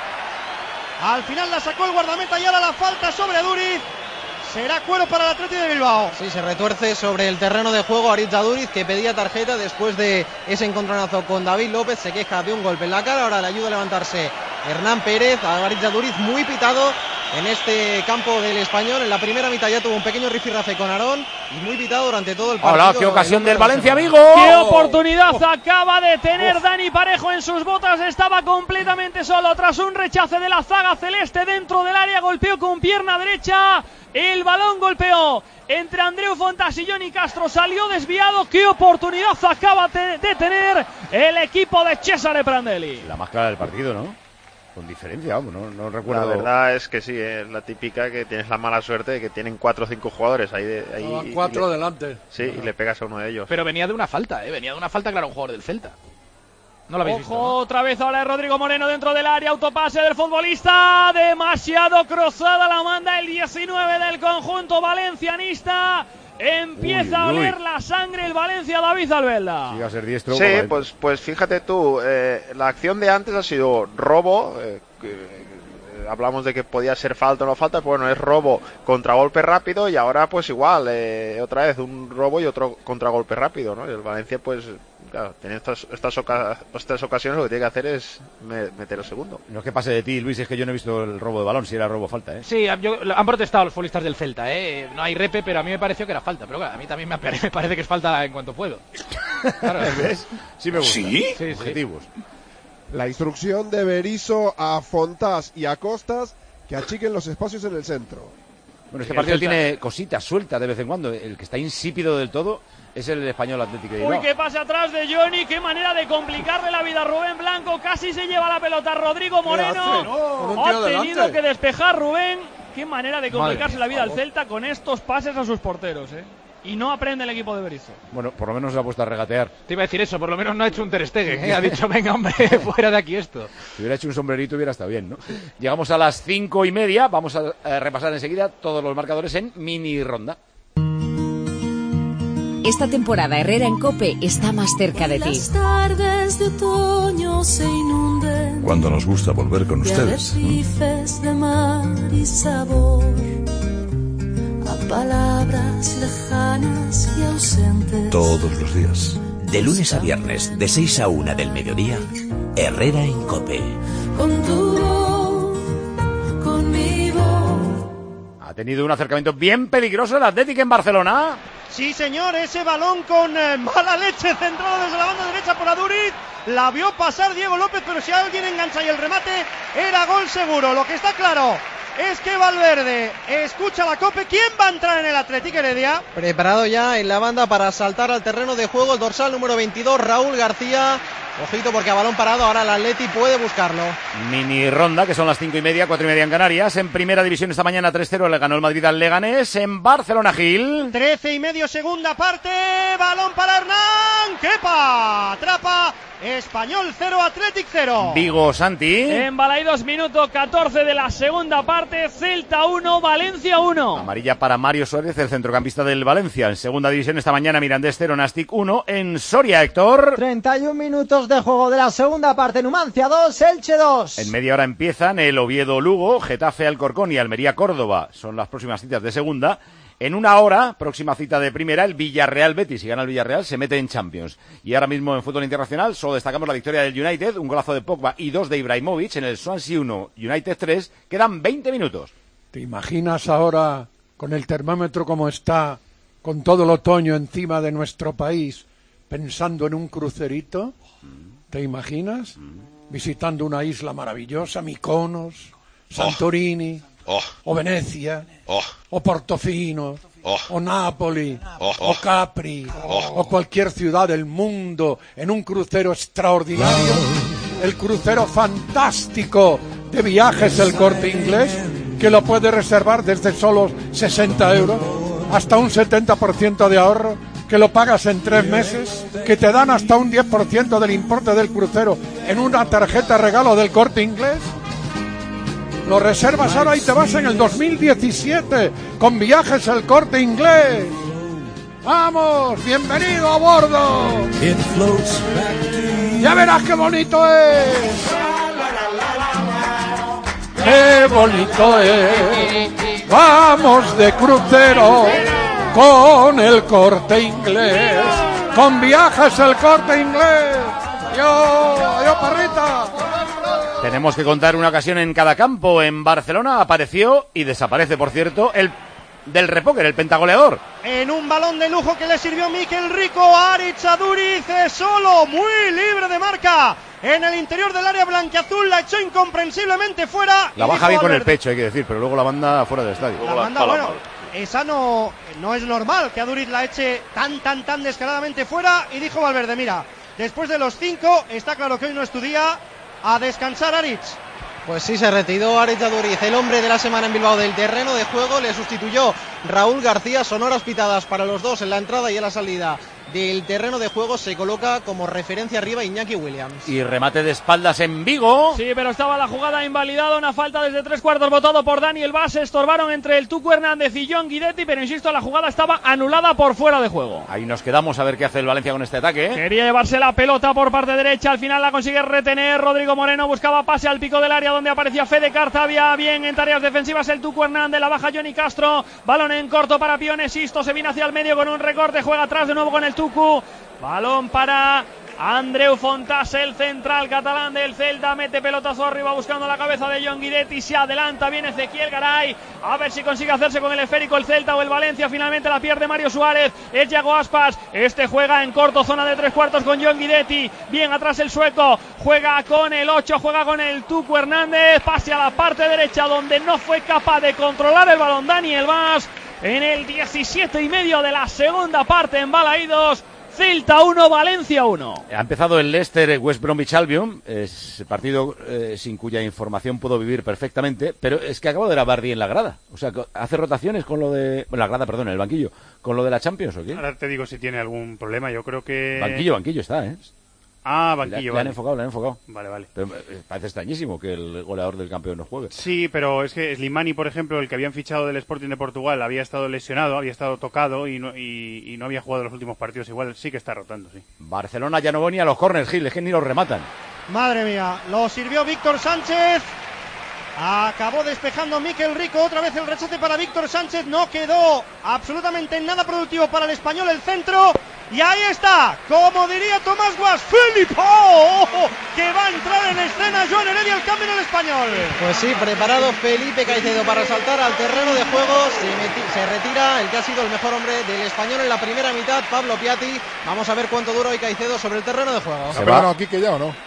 al final la sacó el guardameta y ahora la falta sobre Aduriz. Será cuero para el Athletic de Bilbao. Sí, se retuerce sobre el terreno de juego Aritz Aduriz, que pedía tarjeta después de ese encontronazo con David López. Se queja de un golpe en la cara, ahora le ayuda a levantarse Hernán Pérez. A Aritz Aduriz muy pitado en este campo del español. En la primera mitad ya tuvo un pequeño rifirrafe con Aarón y muy pitado durante todo el partido. Hola, qué ocasión del Valencia, amigo. Qué oportunidad oh. acaba de tener oh. Dani Parejo en sus botas. Estaba completamente solo tras un rechace de la zaga celeste dentro del área. Golpeó con pierna derecha. El balón golpeó entre Andreu Fontas y Johnny Castro, salió desviado. Qué oportunidad acaba de tener el equipo de Cesare Prandelli. La más clara del partido, ¿no? Con diferencia, vamos, no, no recuerdo. La verdad es que sí, es la típica que tienes la mala suerte de que tienen cuatro o cinco jugadores ahí. De, ahí no, cuatro le, delante. Sí, y le pegas a uno de ellos. Pero venía de una falta, ¿eh? Venía de una falta, claro, un jugador del Celta. No lo habéis Ojo, visto, ¿no? Otra vez ahora es Rodrigo Moreno dentro del área, autopase del futbolista, demasiado cruzada la manda el diecinueve del conjunto valencianista. Empieza uy, uy. a oler la sangre el Valencia, David Albelda. Sí, a ser diestro, sí pues, pues fíjate tú, eh, la acción de antes ha sido robo, eh, que, eh, hablamos de que podía ser falta o no falta, pues bueno, es robo, contragolpe rápido y ahora pues igual, eh, otra vez un robo y otro contragolpe rápido, ¿no? Y el Valencia pues, claro, tiene estas, estas, oca estas ocasiones lo que tiene que hacer es meter el segundo. No es que pase de ti, Luis, es que yo no he visto el robo de balón, si era robo o falta, ¿eh? Sí, yo, han protestado los futbolistas del Celta, ¿eh? No hay repe, pero a mí me pareció que era falta, pero claro, a mí también me, me parece que es falta en cuanto puedo. Claro, ¿ves? Sí me gusta. ¿Sí? Sí, objetivos. Sí. La instrucción de Berizzo a Fontás y a Costas que achiquen los espacios en el centro. Bueno, este partido tiene cositas sueltas de vez en cuando. El que está insípido del todo es el español Atlético de Bilbao. Uy, qué pase atrás de Johnny, qué manera de complicarle la vida a Rubén Blanco. Casi se lleva la pelota Rodrigo Moreno. No, ha tenido delante. que despejar Rubén. Qué manera de complicarse Madre, la vida al Celta con estos pases a sus porteros, ¿eh? Y no aprende el equipo de Berizzo. Bueno, por lo menos se ha puesto a regatear. Te iba a decir eso, por lo menos no ha hecho un Ter Stegen, ¿eh? Ha dicho, venga, hombre, fuera de aquí esto. Si hubiera hecho un sombrerito hubiera estado bien, ¿no? Llegamos a las cinco y media, vamos a eh, repasar enseguida todos los marcadores en mini ronda. Esta temporada Herrera en COPE está más cerca de ti. Las tardes de otoño se inunden. Cuando nos gusta volver con ustedes. De arrecifes de mar y sabor. palabras lejanas y ausentes. Todos los días. De lunes a viernes, de seis a una del mediodía, Herrera en COPE. Con tu voz, con mi voz. Ha tenido un acercamiento bien peligroso el Atlético en Barcelona. Sí, señor, ese balón con eh, mala leche centrado desde la banda derecha por Aduriz. La vio pasar Diego López, pero si alguien engancha y el remate, era gol seguro. Lo que está claro es que Valverde escucha la COPE. ¿Quién va a entrar en el Atlético, Heredia? Preparado ya en la banda para saltar al terreno de juego el dorsal número veintidós, Raúl García. Ojito porque a balón parado ahora el Atleti puede buscarlo. Mini ronda, que son las cinco y media, cuatro y media en Canarias. En primera división esta mañana tres cero le ganó el Madrid al Leganés. En Barcelona, Gil. Trece y medio, segunda parte. Balón para Hernán. ¡Kepa! Atrapa. Español cero, Athletic cero. Vigo, Santi. En Balaidos, minuto catorce de la segunda parte. Celta uno, Valencia uno. Amarilla para Mario Suárez, el centrocampista del Valencia. En segunda división esta mañana, Mirandés cero, Nastic uno. En Soria, Héctor. treinta y un minutos de juego de la segunda parte. Numancia dos, Elche dos. En media hora empiezan el Oviedo-Lugo, Getafe, Alcorcón y Almería-Córdoba. Son las próximas citas de segunda. En una hora, próxima cita de primera, el Villarreal-Betis. Si gana el Villarreal, se mete en Champions. Y ahora mismo en fútbol internacional, solo destacamos la victoria del United, un golazo de Pogba y dos de Ibrahimovic en el Swansea uno, United tres. Quedan veinte minutos. ¿Te imaginas ahora, con el termómetro como está, con todo el otoño encima de nuestro país, pensando en un crucerito? ¿Te imaginas? Visitando una isla maravillosa, Mykonos, Santorini... Oh. o Venecia, oh. o Portofino, oh. o Nápoli, oh. o Capri, oh. o cualquier ciudad del mundo en un crucero extraordinario, el crucero fantástico de Viajes El Corte Inglés, que lo puede reservar desde solo sesenta euros, hasta un setenta por ciento de ahorro, que lo pagas en tres meses, que te dan hasta un diez por ciento del importe del crucero en una tarjeta regalo del Corte Inglés. Lo reservas ahora y te vas en el dos mil diecisiete con Viajes El Corte Inglés. ¡Vamos! ¡Bienvenido a bordo! ¡Ya verás qué bonito es! ¡Qué bonito es! ¡Vamos de crucero con El Corte Inglés! ¡Con Viajes El Corte Inglés! ¡Adiós! ¡Adiós, perrita! Tenemos que contar una ocasión en cada campo. En Barcelona apareció y desaparece, por cierto, el del repóquer, el pentagoleador. En un balón de lujo que le sirvió Mikel Rico a Aritz Aduriz, solo, muy libre de marca. En el interior del área blanquiazul la echó incomprensiblemente fuera. La baja bien con el pecho, hay que decir, pero luego la manda fuera del estadio. La manda, bueno, esa no, no es normal que Aduriz la eche tan, tan, tan descaradamente fuera. Y dijo Valverde, mira, después de los cinco, está claro que hoy no es tu día. A descansar, Aritz. Pues sí, se retiró Aritz Aduriz, el hombre de la semana en Bilbao del terreno de juego. Le sustituyó Raúl García. Sonoras pitadas para los dos en la entrada y en la salida del terreno de juego. Se coloca como referencia arriba Iñaki Williams. Y remate de espaldas en Vigo. Sí, pero estaba la jugada invalidada. Una falta desde tres cuartos votado por Daniel Vaz. Se estorbaron entre el Tucu Hernández y John Guidetti, pero insisto, la jugada estaba anulada por fuera de juego. Ahí nos quedamos a ver qué hace el Valencia con este ataque, ¿eh? Quería llevarse la pelota por parte derecha. Al final la consigue retener. Rodrigo Moreno buscaba pase al pico del área donde aparecía Fede Cartavia. Bien en tareas defensivas el Tucu Hernández. La baja Johnny Castro. Balón en corto para Pione Sisto. Se viene hacia el medio con un recorte. Juega atrás de nuevo con el Tucu. Balón para Andreu Fontàs, el central catalán del Celta. Mete pelotazo arriba buscando la cabeza de John Guidetti. Se adelanta, viene Ezequiel Garay. A ver si consigue hacerse con el esférico el Celta o el Valencia. Finalmente la pierde Mario Suárez. Es Yago Aspas. Este juega en corto, zona de tres cuartos con John Guidetti. Bien atrás el sueco. Juega con el ocho, juega con el Tucu Hernández. Pase a la parte derecha donde no fue capaz de controlar el balón Daniel Vaz. En el diecisiete y medio de la segunda parte en Balaídos. Celta uno, Valencia uno. Ha empezado el Leicester West Bromwich Albion, es partido eh, sin cuya información puedo vivir perfectamente, pero es que acabo de ver a Bardi en la grada. O sea, hace rotaciones con lo de... Bueno, la grada, perdón, en el banquillo. ¿Con lo de la Champions o qué? Ahora te digo si tiene algún problema, yo creo que... Banquillo, banquillo está, ¿eh? Ah, banquillo. Le, vale. le han enfocado, le han enfocado. Vale, vale. Pero parece extrañísimo que el goleador del campeón no juegue. Sí, pero es que Slimani, por ejemplo, el que habían fichado del Sporting de Portugal, había estado lesionado, había estado tocado y no, y, y no había jugado los últimos partidos. Igual sí que está rotando, sí. Barcelona ya no va ni a los corners, Gil, es que ni los rematan. Madre mía, lo sirvió Víctor Sánchez. Acabó despejando Mikel Rico, otra vez el rechace para Víctor Sánchez, no quedó absolutamente nada productivo para el español el centro, y ahí está, como diría Tomás Guas, Filippo, que va a entrar en escena. Joan Heredia, el cambio en el español. Pues sí, preparado Felipe Caicedo para saltar al terreno de juego, se, meti- se retira el que ha sido el mejor hombre del español en la primera mitad, Pablo Piatti. Vamos a ver cuánto dura hoy Caicedo sobre el terreno de juego. ¿Se ha perdonado a Quique ya o no?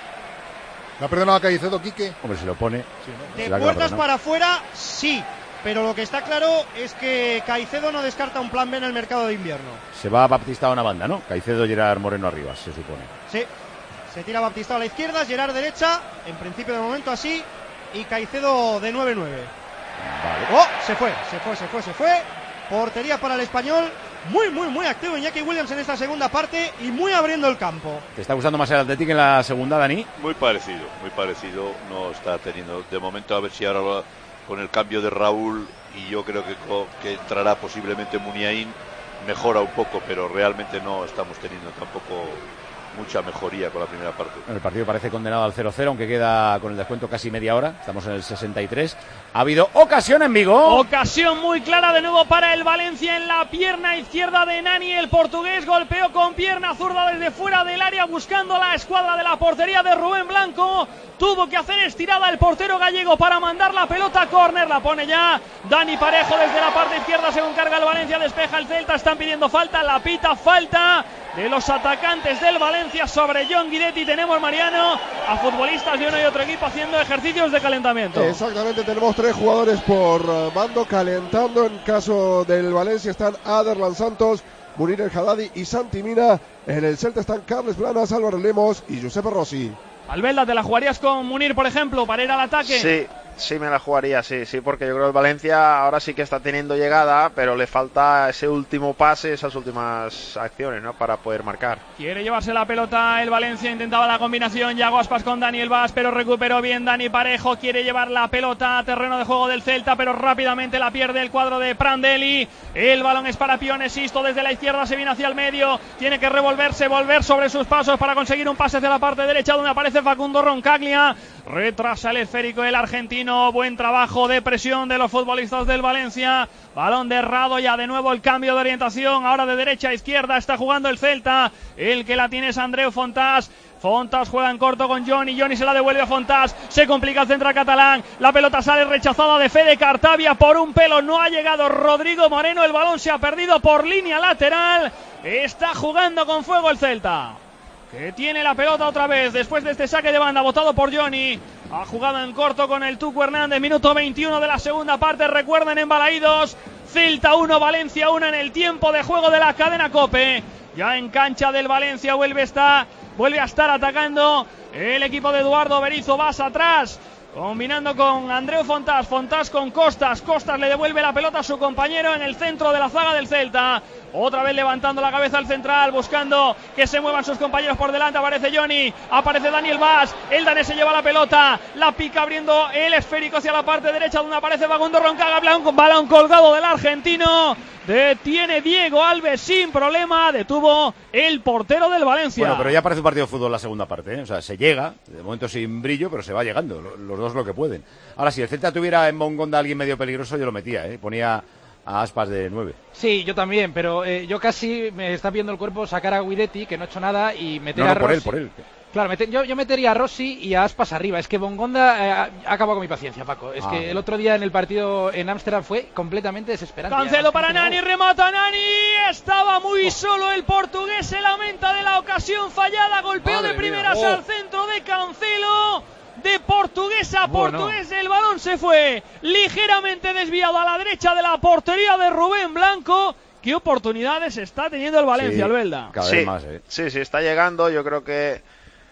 ¿Le ha perdonado a Caicedo Quique? Hombre, si lo pone. Sí, ¿no? De Se la puertas queda para afuera, sí. Pero lo que está claro es que Caicedo no descarta un plan B en el mercado de invierno. Se va Baptistao a una banda, ¿no? Caicedo, Gerard Moreno arriba, se supone. Sí, se tira Baptistao a la izquierda, Gerard derecha, en principio de momento así, y Caicedo de nueve nueve. Vale. ¡Oh! Se fue, se fue, se fue, se fue. Portería para el español. Muy, muy, muy activo Iñaki Williams en esta segunda parte y muy abriendo el campo. ¿Te está gustando más el Athletic en la segunda, Dani? Muy parecido, muy parecido. No está teniendo, de momento, a ver si ahora va con el cambio de Raúl, y yo creo que, que entrará posiblemente Muniain, mejora un poco, pero realmente no estamos teniendo tampoco mucha mejoría con la primera parte. El partido parece condenado al cero cero, aunque queda con el descuento casi media hora. Estamos en el sesenta y tres. Ha habido ocasión en Vigo. Ocasión muy clara de nuevo para el Valencia en la pierna izquierda de Nani. El portugués golpeó con pierna zurda desde fuera del área buscando la escuadra de la portería de Rubén Blanco. Tuvo que hacer estirada el portero gallego para mandar la pelota a córner. La pone ya Dani Parejo desde la parte izquierda según carga el Valencia. Despeja el Celta. Están pidiendo falta. La pita falta de los atacantes del Valencia sobre John Guidetti. Tenemos, Mariano, a futbolistas de uno y otro equipo haciendo ejercicios de calentamiento. Exactamente, tenemos tres jugadores por bando calentando. En caso del Valencia están Aderlan Santos, Munir El Haddadi y Santi Mina. En el Celta están Carles Blanas, Álvaro Lemos y Giuseppe Rossi. Albelda, ¿te la jugarías con Munir, por ejemplo, para ir al ataque? Sí, sí me la jugaría, sí, sí, porque yo creo que el Valencia ahora sí que está teniendo llegada, pero le falta ese último pase, esas últimas acciones, ¿no?, para poder marcar. Quiere llevarse la pelota el Valencia, intentaba la combinación Yago Aspas con Daniel Vaz, pero recuperó bien Dani Parejo, quiere llevar la pelota a terreno de juego del Celta, pero rápidamente la pierde el cuadro de Prandelli. El balón es para Pione Sisto, desde la izquierda se viene hacia el medio, tiene que revolverse, volver sobre sus pasos para conseguir un pase hacia la parte derecha donde aparece Facundo Roncaglia. Retrasa el esférico el argentino. Buen trabajo de presión de los futbolistas del Valencia. Balón de Radoya, de nuevo el cambio de orientación. Ahora de derecha a izquierda está jugando el Celta. El que la tiene es Andreu Fontás. Fontás juega en corto con Johnny. Johnny se la devuelve a Fontás. Se complica el central catalán. La pelota sale rechazada de Fede Cartavia. Por un pelo no ha llegado Rodrigo Moreno. El balón se ha perdido por línea lateral. Está jugando con fuego el Celta, que tiene la pelota otra vez después de este saque de banda votado por Johnny. Ha jugado en corto con el Tucu Hernández. Minuto veintiuno de la segunda parte. Recuerden, en Balaídos, Celta uno, Valencia uno en el tiempo de juego de la cadena COPE. Ya en cancha del Valencia vuelve, está, vuelve a estar atacando el equipo de Eduardo Berizzo. Vas atrás, combinando con Andreu Fontás. Fontás con Costas. Costas le devuelve la pelota a su compañero en el centro de la zaga del Celta. Otra vez levantando la cabeza al central, buscando que se muevan sus compañeros por delante. Aparece Johnny, aparece Daniel Vaz. El danés se lleva la pelota, la pica abriendo el esférico hacia la parte derecha donde aparece Facundo Roncaga. Balón colgado del argentino. Detiene Diego Alves sin problema. Detuvo el portero del Valencia. Bueno, pero ya parece un partido de fútbol la segunda parte, ¿eh? O sea, se llega, de momento sin brillo, pero se va llegando. Los dos lo que pueden. Ahora, si el Celta tuviera en Mongonda a alguien medio peligroso, yo lo metía, ¿eh? Ponía a Aspas de nueve. Sí, yo también, pero eh, yo casi me está viendo el cuerpo sacar a Guidetti, que no ha hecho nada, y meter no, no, a Rossi. por él, por él. Claro, meter, yo, yo metería a Rossi y a Aspas arriba. Es que Bongonda eh, ha acabado con mi paciencia, Paco. Es ah, que bueno. El otro día en el partido en Ámsterdam fue completamente desesperante. Cancelo para Nani, remata Nani. Estaba muy oh. solo el portugués, se lamenta de la ocasión fallada. Golpeo Madre de primeras oh. al centro de Cancelo. De portugués a portugués, bueno. El balón se fue ligeramente desviado a la derecha de la portería de Rubén Blanco. ¿Qué oportunidades está teniendo el Valencia, sí, Albelda? Cada vez sí, más, ¿eh? Sí, sí, está llegando. Yo creo que,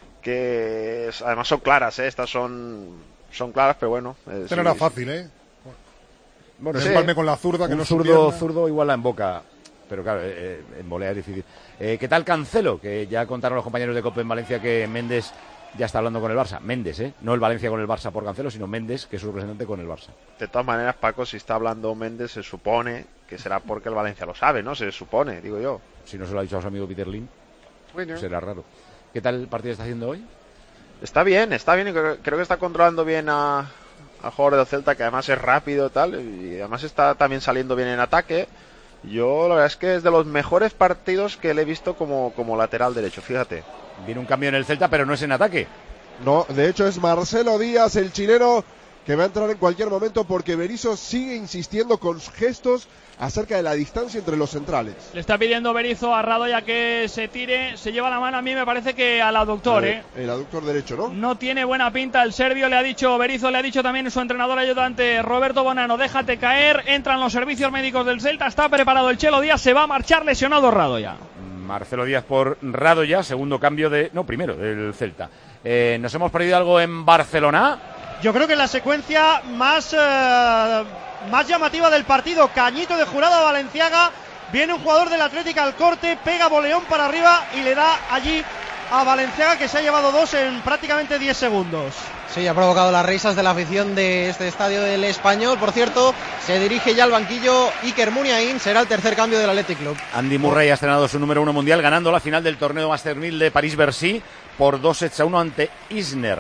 que además son claras, ¿eh? Estas son, son claras, pero bueno. Eh, Pero sí, era fácil, ¿eh? Bueno, sí. Empalme con la zurda, que un no zurdo, zurdo igual la en boca. Pero claro, eh, en volea es difícil. Eh, ¿Qué tal Cancelo? Que ya contaron los compañeros de COPE en Valencia que Méndez ya está hablando con el Barça. Méndez, ¿eh? No el Valencia con el Barça por Cancelo, sino Méndez, que es su representante con el Barça. De todas maneras, Paco, si está hablando Méndez, se supone que será porque el Valencia lo sabe, ¿no? Se supone, digo yo. Si no se lo ha dicho a su amigo Peter Lim, bueno, será raro. ¿Qué tal el partido está haciendo hoy? Está bien, está bien. Creo que está controlando bien a, al jugador del Celta, que además es rápido y tal, y además está también saliendo bien en ataque. Yo la verdad es que es de los mejores partidos que le he visto como, como lateral derecho, fíjate. Viene un cambio en el Celta, pero no es en ataque. No, de hecho es Marcelo Díaz, el chileno, que va a entrar en cualquier momento porque Berizzo sigue insistiendo con gestos acerca de la distancia entre los centrales. Le está pidiendo Berizzo a Radoya que se tire, se lleva la mano, a mí me parece que al aductor, el, ¿eh? El aductor derecho, ¿no? No tiene buena pinta el serbio, le ha dicho Berizzo, le ha dicho también su entrenador ayudante Roberto Bonano, déjate caer, entran los servicios médicos del Celta, está preparado el Chelo Díaz, se va a marchar lesionado Radoya. Marcelo Díaz por Radoya, segundo cambio de... No, primero, del Celta. Eh, ¿Nos hemos perdido algo en Barcelona? Yo creo que la secuencia más... Eh... más llamativa del partido, cañito de Jurado a Valenciaga, viene un jugador del Atlético al corte, pega voleón para arriba y le da allí a Valenciaga, que se ha llevado dos en prácticamente diez segundos. Sí, ha provocado las risas de la afición de este estadio del Español. Por cierto, se dirige ya al banquillo Iker Muniain, será el tercer cambio del Athletic Club. Andy Murray ha estrenado su número uno mundial ganando la final del torneo Master mil de París-Bercy por dos sets a uno ante Isner,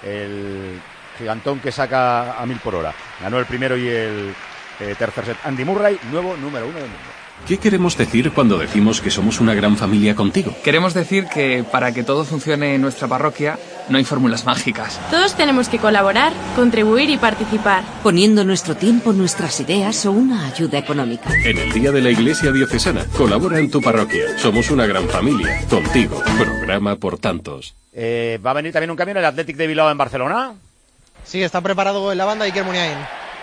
el gigantón que saca a mil por hora. Ganó el primero y el eh, tercer set. Andy Murray, nuevo número uno del mundo. ¿Qué queremos decir cuando decimos que somos una gran familia contigo? Queremos decir que para que todo funcione en nuestra parroquia no hay fórmulas mágicas. Todos tenemos que colaborar, contribuir y participar, poniendo nuestro tiempo, nuestras ideas o una ayuda económica. En el Día de la Iglesia Diocesana, colabora en tu parroquia. Somos una gran familia, contigo. Programa por tantos. Eh, ¿Va a venir también un cambio en el Athletic de Bilbao en Barcelona? Sí, está preparado en la banda Iker Muniain.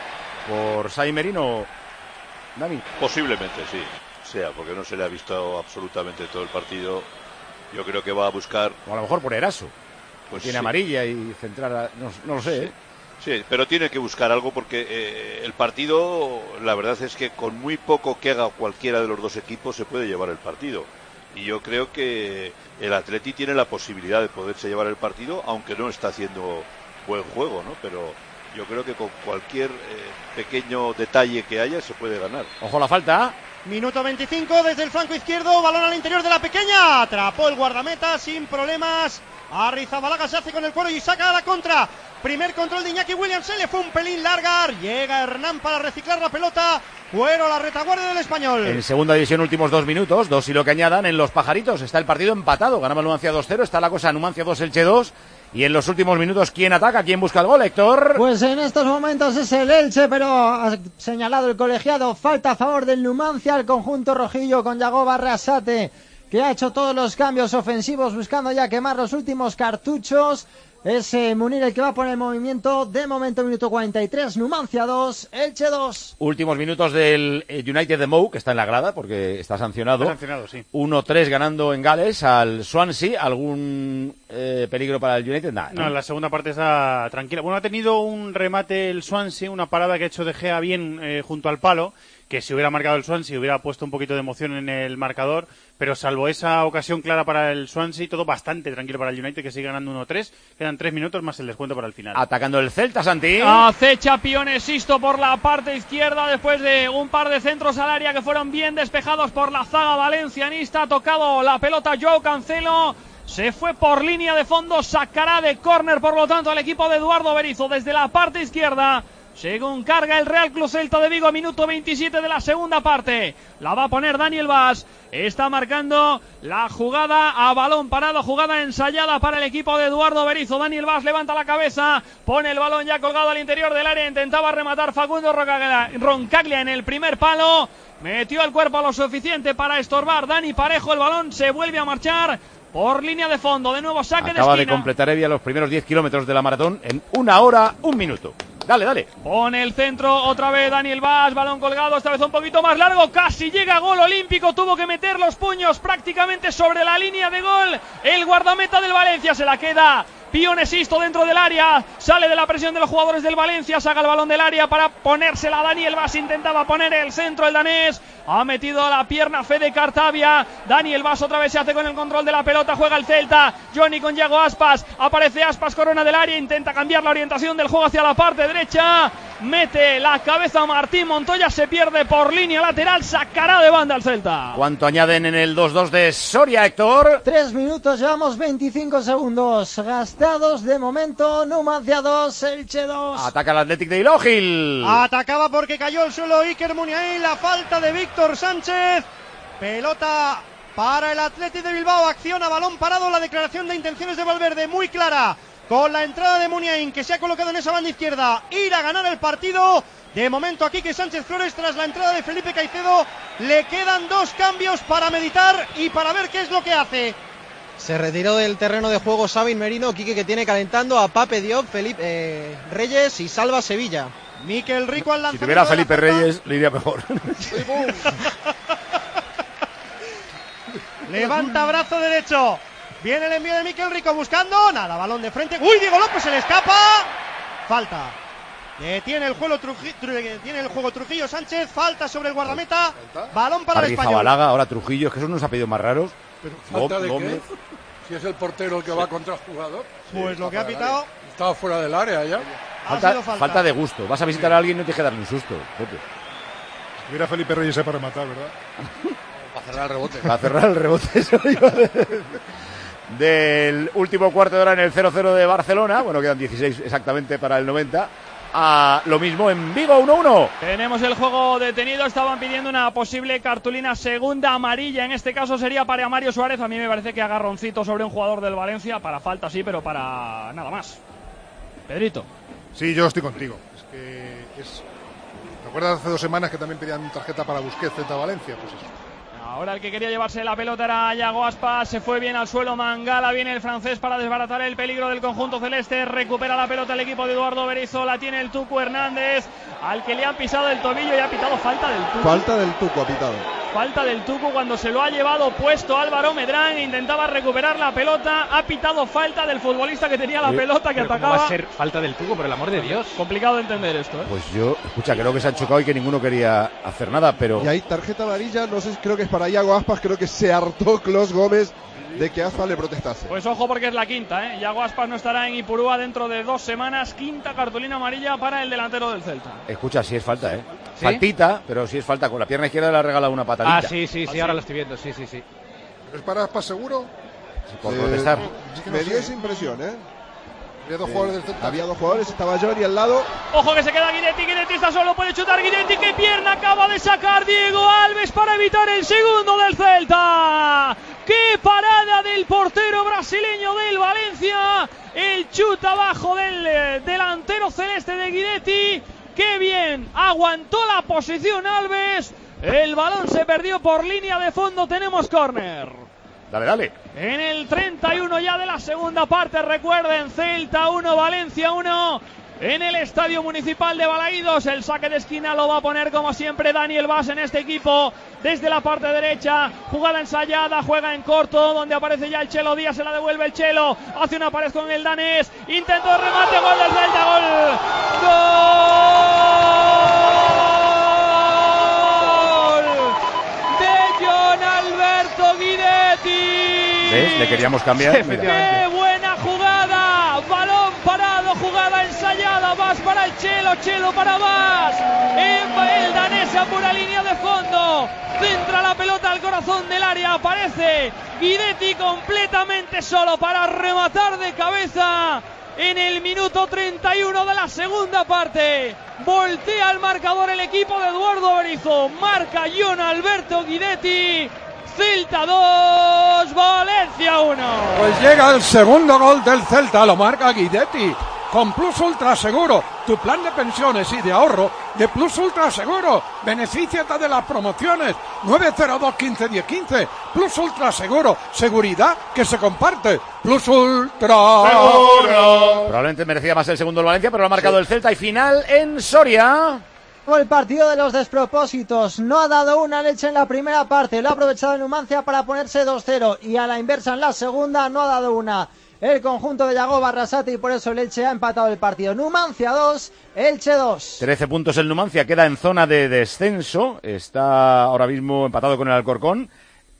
¿Por Sai Merino, Dani? Posiblemente, sí, sea, porque no se le ha visto absolutamente todo el partido. Yo creo que va a buscar... O a lo mejor por Eraso, pues tiene sí. amarilla y central, a... no, no lo sé. Sí. ¿eh? Sí, pero tiene que buscar algo porque eh, el partido, la verdad es que con muy poco que haga cualquiera de los dos equipos se puede llevar el partido. Y yo creo que el Atleti tiene la posibilidad de poderse llevar el partido, aunque no está haciendo buen juego, ¿no? Pero yo creo que con cualquier eh, pequeño detalle que haya se puede ganar. Ojo la falta. Minuto veinticinco desde el flanco izquierdo, balón al interior de la pequeña, atrapó el guardameta sin problemas. Arrizabalaga se hace con el cuero y saca a la contra. Primer control de Iñaki Williams, se le fue un pelín larga. Llega Hernán para reciclar la pelota. Cuero a la retaguardia del Español. En segunda división, últimos dos minutos, dos y lo que añadan. En los Pajaritos está el partido empatado. Ganaba el Numancia dos cero, está la cosa Numancia dos, Elche dos. Y en los últimos minutos, ¿quién ataca? ¿Quién busca el gol, Héctor? Pues en estos momentos es el Elche, pero ha señalado el colegiado. Falta a favor del Numancia, el conjunto rojillo con Yagoba Arrasate, que ha hecho todos los cambios ofensivos buscando ya quemar los últimos cartuchos. Es eh, Munir el que va a poner el movimiento. De momento, minuto cuarenta y tres, Numancia dos, Elche dos. Últimos minutos del eh, United de Mou, que está en la grada porque está sancionado. Está sancionado, sí. uno tres ganando en Gales al Swansea. ¿Algún eh, peligro para el United? Nah, no, no, la segunda parte está tranquila. Bueno, ha tenido un remate el Swansea, una parada que ha hecho De Gea bien eh, junto al palo, que si hubiera marcado el Swansea hubiera puesto un poquito de emoción en el marcador, pero salvo esa ocasión clara para el Swansea, todo bastante tranquilo para el United, que sigue ganando uno tres. Quedan tres minutos más el descuento para el final. Atacando el Celta, Santi. Acecha Pione Sisto por la parte izquierda después de un par de centros al área que fueron bien despejados por la zaga valencianista. Ha tocado la pelota Joao Cancelo. Se fue por línea de fondo, sacará de córner, por lo tanto, al equipo de Eduardo Berizzo desde la parte izquierda. Según carga el Real Club Celta de Vigo, minuto veintisiete de la segunda parte. La va a poner Daniel Vaz. Está marcando la jugada a balón parado, jugada ensayada para el equipo de Eduardo Berizzo. Daniel Vaz levanta la cabeza, pone el balón ya colgado al interior del área. Intentaba rematar Facundo Roncaglia en el primer palo. Metió el cuerpo lo suficiente para estorbar Dani Parejo. El balón se vuelve a marchar por línea de fondo. De nuevo saque Acaba de esquina. de completar Evia los primeros diez kilómetros de la maratón en una hora, un minuto. Dale, dale. Pone el centro otra vez Daniel Vaz, balón colgado, esta vez un poquito más largo, casi llega gol olímpico, tuvo que meter los puños prácticamente sobre la línea de gol. El guardameta del Valencia se la queda. Pione Sisto dentro del área, sale de la presión de los jugadores del Valencia, saca el balón del área para ponérsela a Daniel Vaz, intentaba poner el centro el danés, ha metido la pierna Fede Cartavia. Daniel Vaz otra vez se hace con el control de la pelota, juega el Celta, Johnny con Yago Aspas, aparece Aspas, corona del área, intenta cambiar la orientación del juego hacia la parte derecha, mete la cabeza Martín Montoya, se pierde por línea lateral, sacará de banda al Celta. ¿Cuánto añaden en el dos dos de Soria, Héctor? Tres minutos, llevamos veinticinco segundos gastados de momento. Numancia dos, Elche dos. Ataca el Athletic de Ilógil. Atacaba porque cayó al suelo Iker Muniain, la falta de Víctor Sánchez. Pelota para el Athletic de Bilbao, acción a balón parado, la declaración de intenciones de Valverde muy clara. Con la entrada de Muniain, que se ha colocado en esa banda izquierda, ir a ganar el partido. De momento aquí que Sánchez Flores, tras la entrada de Felipe Caicedo, le quedan dos cambios para meditar y para ver qué es lo que hace. Se retiró del terreno de juego Sabin Merino, Quique que tiene calentando a Pape Diop, Felipe eh, Reyes y Salva Sevilla. Mikel Rico al lanzamiento. Si tuviera a Felipe Reyes, le iría mejor. Levanta brazo derecho. Viene el envío de Mikel Rico buscando. Nada, balón de frente. ¡Uy! Diego López se le escapa. Falta. Detiene el juego Trujillo, tiene el juego Trujillo Sánchez. Falta sobre el guardameta. Balón para el español. Zabalaga, ahora Trujillo. Es que son unos apellidos más raros. ¿Pero falta de qué? Si es el portero el que va contra el jugador. Pues lo que ha pitado. Estaba fuera del área ya. Falta, falta. falta de gusto. Vas a visitar a alguien y no tienes que darle un susto. Pepe. Mira Felipe Reyes para rematar, ¿verdad? Para cerrar el rebote. Para cerrar el rebote. Eso iba a decir. Del último cuarto de hora en el cero cero de Barcelona, bueno, quedan dieciséis exactamente para el noventa, a lo mismo en Vigo, uno uno. Tenemos el juego detenido, estaban pidiendo una posible cartulina segunda amarilla, en este caso sería para Mario Suárez. A mí me parece que agarroncito sobre un jugador del Valencia, para falta sí, pero para nada más. Pedrito. Sí, yo estoy contigo, es que es... ¿Te acuerdas hace dos semanas que también pedían tarjeta para Busquets frente a Valencia? Pues eso. Ahora el que quería llevarse la pelota era Yago Aspas, se fue bien al suelo Mangala, viene el francés para desbaratar el peligro del conjunto celeste, recupera la pelota el equipo de Eduardo Berizzo, la tiene el Tucu Hernández, al que le han pisado el tobillo y ha pitado falta del Tucu. Falta del Tucu ha pitado. Falta del Tucu cuando se lo ha llevado puesto Álvaro Medrán, intentaba recuperar la pelota, ha pitado falta del futbolista que tenía la ¿Eh? pelota que ¿Pero atacaba. ¿Cómo va a ser falta del Tucu, por el amor de Dios? Complicado de entender esto, ¿eh? Pues yo, escucha, creo que se han chocado y que ninguno quería hacer nada, pero... Y hay tarjeta amarilla, no sé, creo que es para Iago Aspas, creo que se hartó Clos Gómez de que Aspas le protestase. Pues ojo porque es la quinta, ¿eh? Yago Aspas no estará en Ipurúa dentro de dos semanas, quinta cartulina amarilla para el delantero del Celta. Escucha, sí es falta, ¿eh? ¿Sí? Faltita, pero sí es falta, con la pierna izquierda le ha regalado una patadita. Ah, sí, sí, sí, ahora lo estoy viendo, sí, sí, sí. ¿Es para Aspas seguro? Sí, por Eh, protestar. Sí que no Me sé. dio esa impresión, ¿eh? Había dos Eh, jugadores del Celta. Había dos jugadores, estaba Johnny al lado. Ojo que se queda Guidetti, Guidetti está solo, puede chutar Guidetti, qué pierna acaba de sacar Diego Alves para evitar el segundo del Celta. Qué parada del portero brasileño del Valencia, el chute abajo del eh, delantero celeste de Guidetti, qué bien, aguantó la posición Alves, el balón se perdió por línea de fondo, tenemos córner. Dale, dale. En el treinta y uno ya de la segunda parte, recuerden, Celta uno, Valencia uno, en el Estadio Municipal de Balaídos. El saque de esquina lo va a poner como siempre Daniel Vaz en este equipo, desde la parte derecha, jugada ensayada, juega en corto, donde aparece ya el Chelo Díaz, se la devuelve el Chelo, hace una pared con el danés, intento de remate, gol del Celta, gol, gol de Jon Alberto Guidetti. ¿Ves? Le queríamos cambiar. Sí, ¡qué buena jugada! Balón parado, jugada ensayada, Vaz para el Chelo, Chelo para Vaz. El danés a pura línea de fondo, centra la pelota al corazón del área, aparece Guidetti completamente solo para rematar de cabeza. En el minuto treinta y uno de la segunda parte, voltea el marcador el equipo de Eduardo Berizzo, marca Jon Alberto Guidetti. Celta dos, Valencia uno. Pues llega el segundo gol del Celta, lo marca Guidetti. Con Plus Ultra Seguro, tu plan de pensiones y de ahorro de Plus Ultra Seguro. Benefíciate de las promociones. nueve cero dos, quince, diez, quince. Plus Ultra Seguro, seguridad que se comparte. Plus Ultra Seguro. Probablemente merecía más el segundo el Valencia, pero lo ha marcado sí. El Celta. Y final en Soria. El partido de los despropósitos, no ha dado una leche en la primera parte, lo ha aprovechado el Numancia para ponerse dos cero y a la inversa en la segunda no ha dado una el conjunto de Yago Barrasate y por eso el Elche ha empatado el partido. Numancia dos, Elche dos. trece puntos el Numancia, queda en zona de descenso, está ahora mismo empatado con el Alcorcón.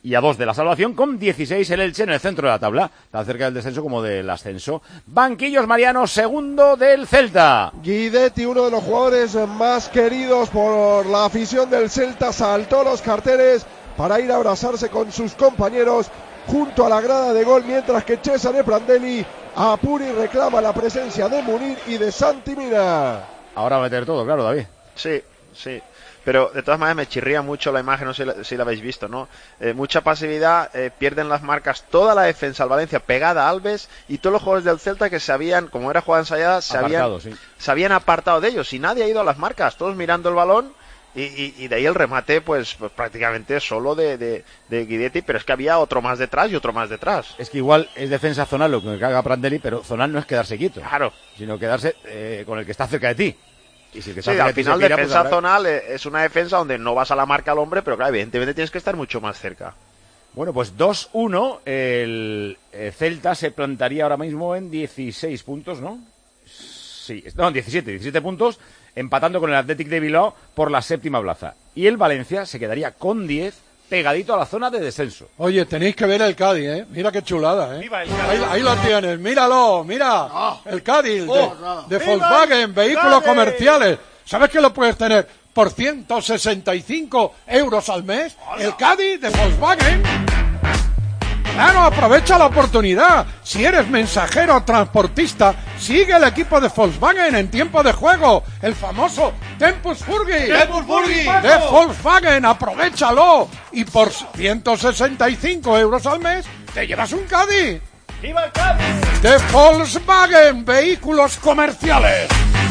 y a dos de la salvación, con dieciséis el Elche en el centro de la tabla, tan cerca del descenso como del ascenso. Banquillos, Mariano, segundo del Celta. Guidetti, uno de los jugadores más queridos por la afición del Celta, saltó los carteles para ir a abrazarse con sus compañeros junto a la grada de gol, mientras que Cesare Prandelli apura y reclama la presencia de Munir y de Santi Mina. Ahora va a meter todo, claro, David. Sí, sí. Pero de todas maneras me chirría mucho la imagen, no sé si la, si la habéis visto, ¿no? Eh, mucha pasividad, eh, pierden las marcas toda la defensa al Valencia pegada a Alves, y todos los jugadores del Celta que se habían, como era jugada ensayada, se, Apartado, habían, sí. se habían apartado de ellos, y nadie ha ido a las marcas, todos mirando el balón, y, y, y de ahí el remate, pues, pues prácticamente solo de, de, de Guidetti, pero es que había otro más detrás y otro más detrás. Es que igual es defensa zonal lo que haga Prandelli, pero zonal no es quedarse quieto. Claro. Sino quedarse eh, con el que está cerca de ti. Y si el que está Sí, cerca al de ti final se pira, defensa pues, habrá... zonal es una defensa donde no vas a la marca al hombre, pero claro, evidentemente tienes que estar mucho más cerca. Bueno, pues dos uno, el eh, Celta se plantaría ahora mismo en dieciséis puntos, ¿no? Sí, no, en diecisiete, diecisiete puntos, empatando con el Athletic de Bilbao por la séptima plaza. Y el Valencia se quedaría con diez, pegadito a la zona de descenso. Oye, tenéis que ver el Cádiz, ¿eh? Mira qué chulada, ¿eh? Viva el Cádiz. Ahí, ahí lo tienes, míralo, mira. Oh. El Cádiz Oh, de, de ¡viva Volkswagen, el vehículos Cádiz! comerciales. ¿Sabes que lo puedes tener por ciento sesenta y cinco euros al mes? Hola. El Cádiz de Volkswagen. Claro, aprovecha la oportunidad. Si eres mensajero o transportista, sigue el equipo de Volkswagen en tiempo de juego. El famoso Tempus Furgi. Tempus Furgi. De Volkswagen, aprovechalo. Y por ciento sesenta y cinco euros al mes, te llevas un Cádiz. ¡Viva el Cádiz! De Volkswagen, vehículos comerciales.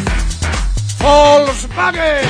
Volkswagen.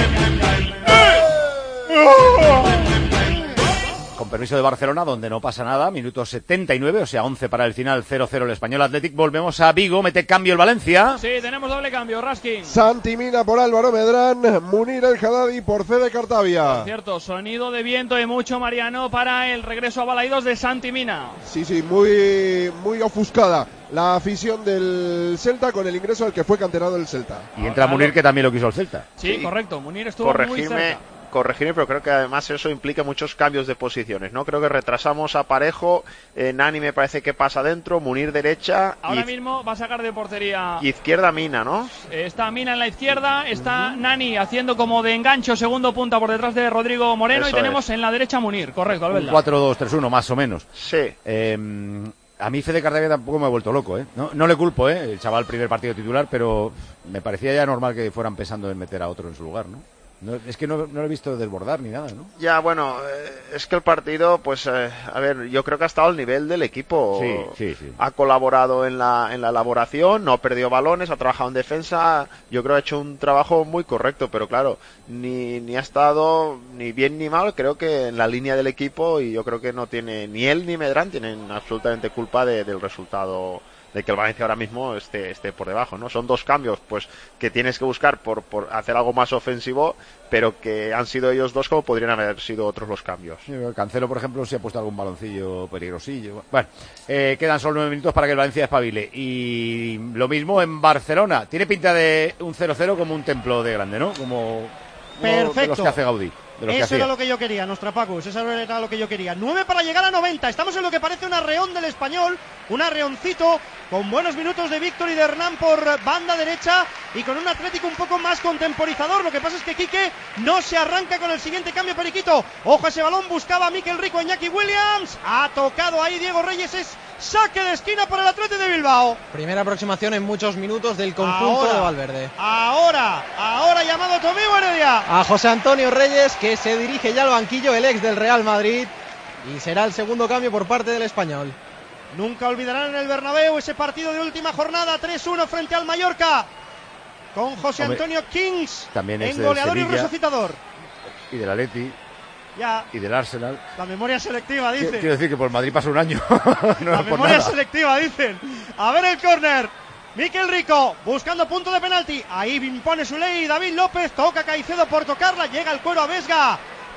Con permiso de Barcelona, donde no pasa nada, minuto setenta y nueve, o sea, once para el final, cero cero el Español Athletic. Volvemos a Vigo, mete cambio el Valencia. Sí, tenemos doble cambio, Raskin. Santi Mina por Álvaro Medrán, Munir El Haddadi por Fede Cartavia. Por cierto, sonido de viento y mucho, Mariano, para el regreso a Balaidos de Santi Mina. Sí, sí, muy, muy ofuscada la afición del Celta con el ingreso del que fue canterano del Celta. Y entra Munir, que también lo quiso el Celta. Sí, Sí. correcto, Munir estuvo muy Corregirme, cerca. corregirme, pero creo que además eso implica muchos cambios de posiciones, ¿no? Creo que retrasamos a Parejo, eh, Nani me parece que pasa dentro, Munir derecha Ahora y, mismo va a sacar de portería. y izquierda Mina, ¿no? Está Mina en la izquierda, está Nani haciendo como de engancho, segundo punta por detrás de Rodrigo Moreno, Eso y tenemos es. en la derecha Munir, correcto, Un Albelda. cuatro dos tres uno, más o menos. Sí. Eh, a mí Fede Cartavia tampoco me ha vuelto loco, ¿eh? No, no le culpo, ¿eh? El chaval primer partido titular, pero me parecía ya normal que fueran pensando en meter a otro en su lugar, ¿no? No, es que no, no lo he visto desbordar ni nada, ¿no? Ya, bueno, eh, es que el partido, pues, eh, a ver, yo creo que ha estado al nivel del equipo. Sí, sí, sí. Ha colaborado en la, en la elaboración, no ha perdido balones, ha trabajado en defensa. Yo creo que ha hecho un trabajo muy correcto, pero claro, ni, ni ha estado ni bien ni mal, creo que en la línea del equipo, y yo creo que no tiene, ni él ni Medrán tienen absolutamente culpa de, del resultado, de que el Valencia ahora mismo esté, esté por debajo, ¿no? Son dos cambios, pues, que tienes que buscar por, por hacer algo más ofensivo, pero que han sido ellos dos como podrían haber sido otros los cambios. Sí, Cancelo, por ejemplo, se ha puesto algún baloncillo peligrosillo. Bueno, eh, quedan solo nueve minutos para que el Valencia espabile. Y lo mismo en Barcelona. Tiene pinta de un cero cero como un templo de grande, ¿no? Como Perfecto. de los que hace Gaudí. De los que Eso hacía. era lo que yo quería, Nostrapacus, eso era lo que yo quería. nueve para llegar a noventa, estamos en lo que parece un arreón del Español, un arreoncito con buenos minutos de Víctor y de Hernán por banda derecha y con un Atlético un poco más contemporizador. Lo que pasa es que Quique no se arranca con el siguiente cambio, Periquito. Ojo a ese balón, buscaba a Mikel Rico, Iñaki Williams, ha tocado ahí Diego Reyes, es saque de esquina por el Atlético de Bilbao. Primera aproximación en muchos minutos del conjunto Ahora, de Valverde. Ahora, ahora llamado Tomeu Heredia. A José Antonio Reyes, que se dirige ya al banquillo, el ex del Real Madrid, y será el segundo cambio por parte del Español. Nunca olvidarán en el Bernabéu ese partido de última jornada, tres uno frente al Mallorca, con José Hombre, Antonio Kings también es en del goleador y Sevilla. resucitador. Y del Atleti. Ya, Y del Arsenal. la memoria selectiva, Quiero dice. quiero decir que por Madrid pasa un año. no La es por memoria nada. selectiva, dicen. A ver el córner. Mikel Rico buscando punto de penalti. Ahí impone su ley David López. Toca Caicedo por tocarla. Llega el cuero a Vesga.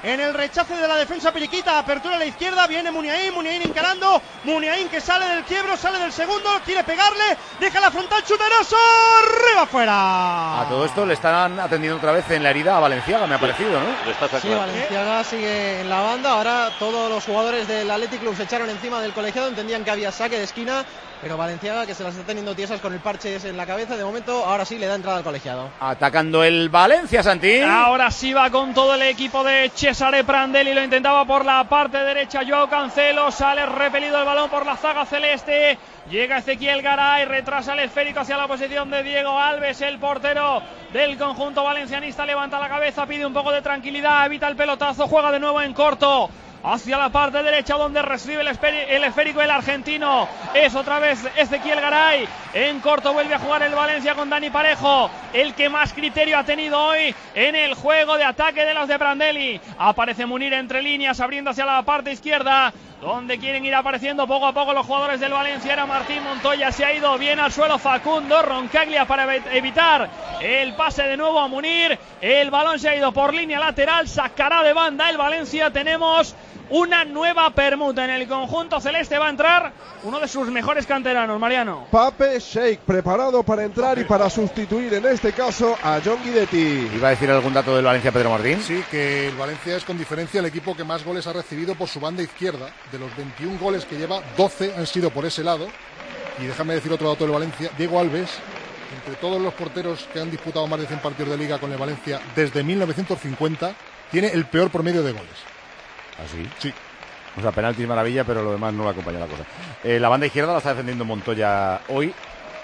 en el rechace de la defensa periquita. Apertura a la izquierda, viene Muniain, Muniain encarando, Muniain que sale del quiebro, sale del segundo, quiere pegarle, deja la frontal, chuterazo, arriba afuera. A todo esto le están atendiendo otra vez en la herida a Valenciaga, me ha parecido, ¿no? Sí, Valenciaga sigue en la banda. Ahora todos los jugadores del Athletic Club se echaron encima del colegiado, entendían que había saque de esquina, pero Valenciaga, que se las está teniendo tiesas con el parche ese en la cabeza, de momento ahora sí le da entrada al colegiado. Atacando el Valencia, Santi. Ahora sí va con todo el equipo de Cesare Prandelli, lo intentaba por la parte derecha Joao Cancelo, sale repelido el balón por la zaga celeste, llega Ezequiel Garay, retrasa el esférico hacia la posición de Diego Alves, el portero del conjunto valencianista levanta la cabeza, pide un poco de tranquilidad, evita el pelotazo, juega de nuevo en corto hacia la parte derecha donde recibe el, el esférico el argentino, es otra vez Ezequiel Garay, en corto vuelve a jugar el Valencia con Dani Parejo, el que más criterio ha tenido hoy en el juego de ataque de los de Prandelli. Aparece Munir entre líneas abriendo hacia la parte izquierda donde quieren ir apareciendo poco a poco los jugadores del Valencia. Era Martín Montoya, se ha ido bien al suelo Facundo Roncaglia para evitar el pase de nuevo a Munir, el balón se ha ido por línea lateral, sacará de banda el Valencia. Tenemos una nueva permuta en el conjunto celeste, va a entrar uno de sus mejores canteranos, Mariano. Pape Sheik, preparado para entrar y para sustituir en este caso a John Guidetti. ¿Iba a decir algún dato del Valencia, Pedro Martín? Sí, que el Valencia es con diferencia el equipo que más goles ha recibido por su banda izquierda. De los veintiún goles que lleva, doce han sido por ese lado. Y déjame decir otro dato del Valencia, Diego Alves, entre todos los porteros que han disputado más de cien partidos de liga con el Valencia desde mil novecientos cincuenta, tiene el peor promedio de goles. ¿Ah, sí? Sí. O sea, penalti maravilla, pero lo demás no le acompaña la cosa. Eh, la banda izquierda la está defendiendo Montoya hoy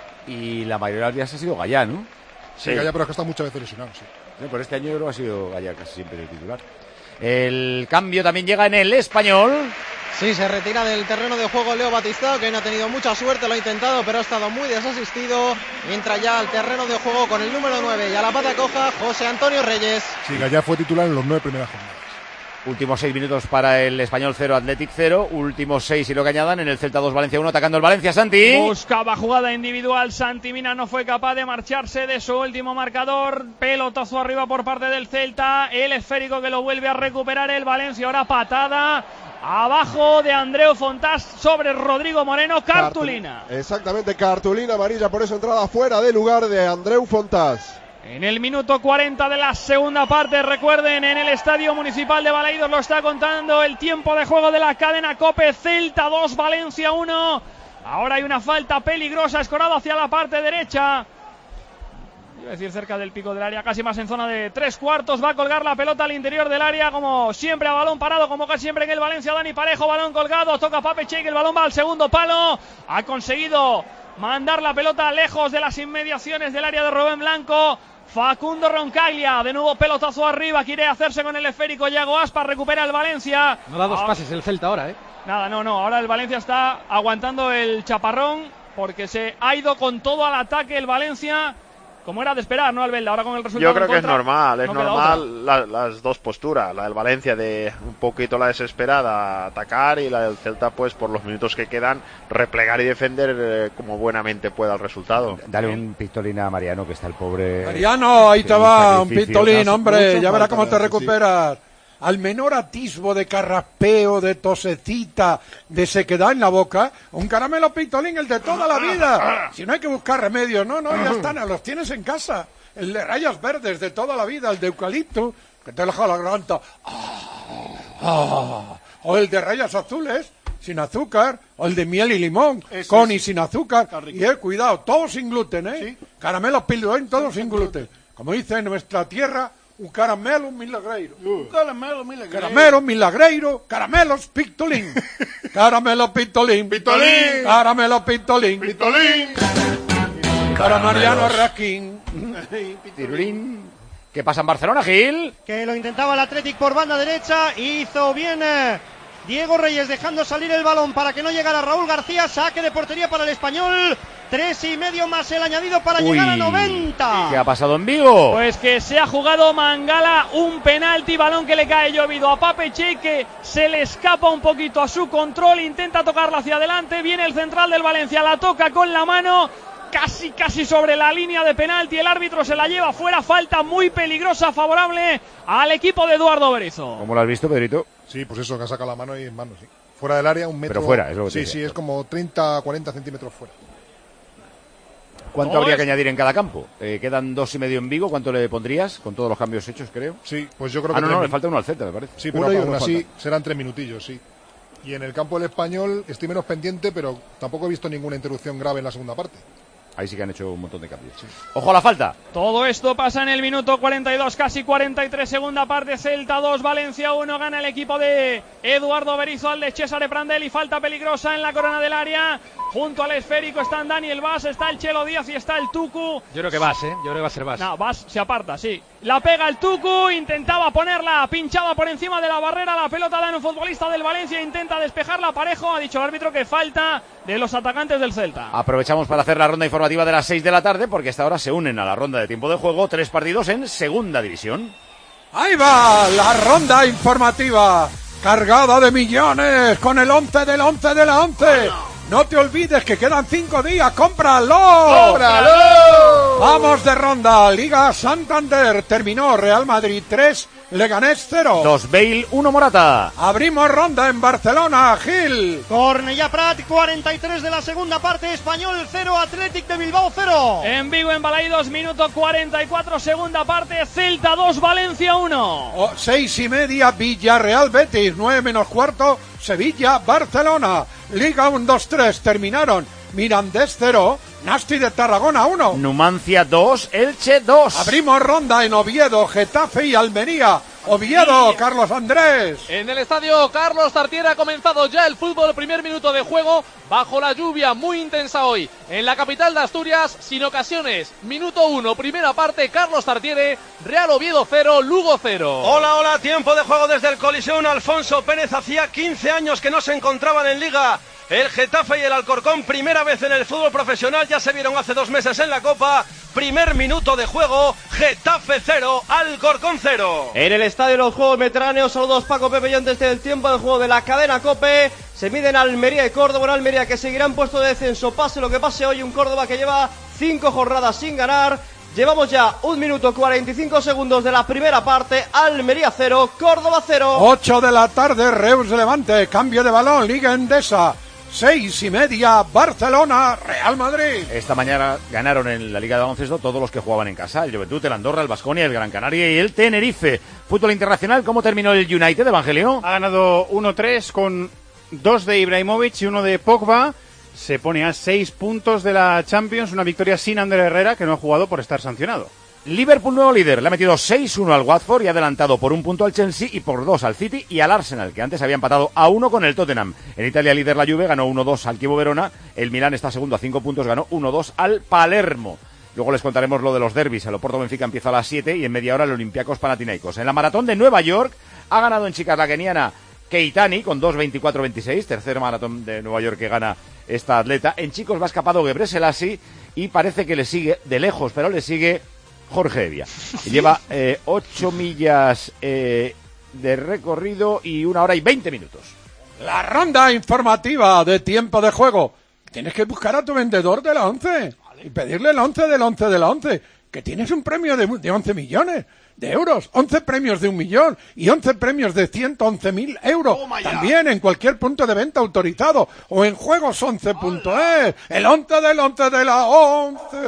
y la mayoría de las días ha sido Gallá, ¿no? Sí, Gallá, pero es que está muchas veces lesionado, sí. Sí, por este año yo creo que ha sido Gallá casi siempre el titular. El cambio también llega en el Español. Sí, se retira del terreno de juego Leo Batistao, que no ha tenido mucha suerte, lo ha intentado, pero ha estado muy desasistido. Entra ya al terreno de juego con el número nueve y a la pata coja José Antonio Reyes. Sí, Gallá fue titular en los nueve primeras jornadas. Últimos seis minutos para el Español cero, Athletic cero. Últimos seis y lo que añadan en el Celta dos, Valencia uno, atacando el Valencia, Santi. Buscaba jugada individual, Santi Mina no fue capaz de marcharse de su último marcador. Pelotazo arriba por parte del Celta. El esférico que lo vuelve a recuperar el Valencia. Ahora patada abajo de Andreu Fontás sobre Rodrigo Moreno. Cartulina. Cartu- Exactamente, cartulina amarilla, por eso entrada fuera de lugar de Andreu Fontás. En el minuto cuarenta de la segunda parte, recuerden, en el Estadio Municipal de Balaidos lo está contando el tiempo de juego de la cadena COPE. Celta dos, Valencia uno. Ahora hay una falta peligrosa, escorado hacia la parte derecha. Iba a decir cerca del pico del área, casi más en zona de tres cuartos. Va a colgar la pelota al interior del área, como siempre a balón parado, como casi siempre en el Valencia. Dani Parejo, balón colgado, toca Pape Cheik, el balón va al segundo palo. Ha conseguido mandar la pelota lejos de las inmediaciones del área de Rubén Blanco. Facundo Roncaglia, de nuevo pelotazo arriba, quiere hacerse con el esférico. Yago Aspas, recupera el Valencia. No da dos ahora, pases el Celta ahora, ¿eh? Nada, no, no, ahora el Valencia está aguantando el chaparrón porque se ha ido con todo al ataque el Valencia, como era de esperar, ¿no, Albelda? Ahora con el resultado Yo creo en que contra, es normal, es no normal la, las dos posturas, la del Valencia de un poquito la desesperada atacar y la del Celta, pues por los minutos que quedan, replegar y defender eh, como buenamente pueda el resultado. Dale un pistolín a Mariano, que está el pobre. Mariano, ahí te va, un pistolín, Hace hombre, mucho ya verás falta, cómo te sí. recuperas. Al menor atisbo de carraspeo, de tosecita, de sequedad en la boca, un caramelo pistolín, el de toda la vida. Si no hay que buscar remedios, no, no, ya están, los tienes en casa. El de rayas verdes de toda la vida, el de eucalipto, que te deja la garganta. Ah, o el de rayas azules, sin azúcar, o el de miel y limón, Ese con es. y sin azúcar. Y eh, cuidado, todo sin gluten, ¿eh? Sí. Caramelo pistolín, todo sin gluten. Como dice en nuestra tierra, un caramelo milagreiro. Un caramelo milagreiro. Caramelo milagreiro, caramelos pistolín. Caramelo pistolín. Pistolín. Caramelo pistolín. Pistolín. Para Mariano Raquín. Tirulín. ¿Qué pasa en Barcelona, Gil? Que lo intentaba el Athletic por banda derecha, hizo bien eh, Diego Reyes dejando salir el balón para que no llegara Raúl García. Saque de portería para el Español, tres y medio más el añadido para Uy, llegar a noventa. ¿Qué ha pasado en Vigo? Pues que se ha jugado Mangala un penalti, balón que le cae llovido a Pape Cheik, que se le escapa un poquito a su control, intenta tocarla hacia adelante, viene el central del Valencia, la toca con la mano, casi casi sobre la línea de penalti, el árbitro se la lleva fuera, falta muy peligrosa favorable al equipo de Eduardo Berizzo. ¿Cómo lo has visto, Pedrito? Sí, pues eso, que ha sacado la mano y en mano, sí. Fuera del área, un metro. Pero fuera, es lo que Sí, te sí, decía. es como treinta, cuarenta centímetros fuera. ¿Cuánto No habría es- que añadir en cada campo? Eh, quedan dos y medio en Vigo. ¿Cuánto le pondrías con todos los cambios hechos, creo? Sí, pues yo creo ah, que no, tres no, le min- falta uno al Celta, me parece. Sí, pero aún así serán tres minutillos, sí. Y en el campo del Español estoy menos pendiente, pero tampoco he visto ninguna interrupción grave en la segunda parte. Ahí sí que han hecho un montón de cambios. ¡Ojo a la falta! Todo esto pasa en el minuto cuarenta y dos, casi cuarenta y tres, segunda parte, Celta dos, Valencia uno, gana el equipo de Eduardo Berizzo al de Cesare Prandelli, falta peligrosa en la corona del área, junto al esférico están Daniel Vaz, está el Chelo Díaz y está el Tucu. Yo creo que vas, ¿eh? Yo creo que va a ser vas. No, Vaz se aparta, sí. La pega el Tucu, intentaba ponerla pinchada por encima de la barrera, la pelota da en un futbolista del Valencia, intenta despejarla, Parejo, ha dicho el árbitro que falta de los atacantes del Celta. Aprovechamos para hacer la ronda informativa de las seis de la tarde, porque hasta ahora se unen a la ronda de tiempo de juego tres partidos en segunda división. Ahí va la ronda informativa, cargada de millones, con el once del once de la once. No te olvides que quedan cinco días, ¡cómpralo! ¡Cómpralo! Vamos de ronda, Liga Santander, terminó Real Madrid tres, Leganés cero. Dos Bale, uno Morata. Abrimos ronda en Barcelona, Gil. Cornellà Prat, cuarenta y tres de la segunda parte, Español cero, Athletic de Bilbao cero. En Vigo, en Balaídos, minuto cuarenta y cuatro, segunda parte, Celta dos, Valencia uno. Oh, seis y media, Villarreal Betis, nueve menos cuarto, Sevilla Barcelona. Liga uno dos tres, terminaron Mirandés cero, Nasti de Tarragona uno. Numancia dos, Elche dos. Abrimos ronda en Oviedo, Getafe y Almería. Oviedo, Carlos Andrés. En el estadio Carlos Tartiere ha comenzado ya el fútbol, primer minuto de juego, bajo la lluvia muy intensa hoy. En la capital de Asturias, sin ocasiones. Minuto uno, primera parte, Carlos Tartiere, Real Oviedo cero, Lugo cero. Hola, hola, tiempo de juego desde el Coliseum Alfonso Pérez. Hacía quince años que no se encontraban en Liga el Getafe y el Alcorcón, primera vez en el fútbol profesional, ya se vieron hace dos meses en la Copa. Primer minuto de juego, Getafe cero, Alcorcón cero. En el estadio de los Juegos Mediterráneos, saludos Paco Pepe y antes del tiempo de juego de la cadena COPE. Se miden Almería y Córdoba, en Almería que seguirán puesto de descenso, pase lo que pase hoy, un Córdoba que lleva cinco jornadas sin ganar. Llevamos ya un minuto cuarenta y cinco segundos de la primera parte, Almería cero, Córdoba cero. ocho de la tarde, Reus Levante, cambio de balón, Liga Endesa. Seis y media, Barcelona, Real Madrid. Esta mañana ganaron en la Liga de Baloncesto todos los que jugaban en casa. El Juventud, el Andorra, el Baskonia, el Gran Canaria y el Tenerife. Fútbol internacional, ¿cómo terminó el United, Evangelio? Ha ganado uno tres con dos de Ibrahimovic y uno de Pogba. Se pone a seis puntos de la Champions, una victoria sin Ander Herrera, que no ha jugado por estar sancionado. Liverpool, nuevo líder, le ha metido seis uno al Watford y ha adelantado por un punto al Chelsea y por dos al City y al Arsenal, que antes había empatado a uno con el Tottenham. En Italia, líder la Juve, ganó uno dos al Chievo Verona. El Milán está segundo a cinco puntos, ganó uno dos al Palermo. Luego les contaremos lo de los derbis. El Oporto Benfica empieza a las siete y en media hora el Olympiacos Panathinaikos. En la maratón de Nueva York ha ganado en chicas la keniana Keitani con dos veinticuatro veintiséis, tercer maratón de Nueva York que gana esta atleta. En chicos va escapado Gebre Selassie y parece que le sigue de lejos, pero le sigue Jorge Evia. Lleva eh, ocho millas eh, de recorrido y una hora y veinte minutos. La ronda informativa de tiempo de juego. Tienes que buscar a tu vendedor de la once y pedirle el once del once de la once, que tienes un premio de, de once millones de euros, once premios de un millón y once premios de ciento once mil euros. También en cualquier punto de venta autorizado o en juegos once punto es. El once del once de la once.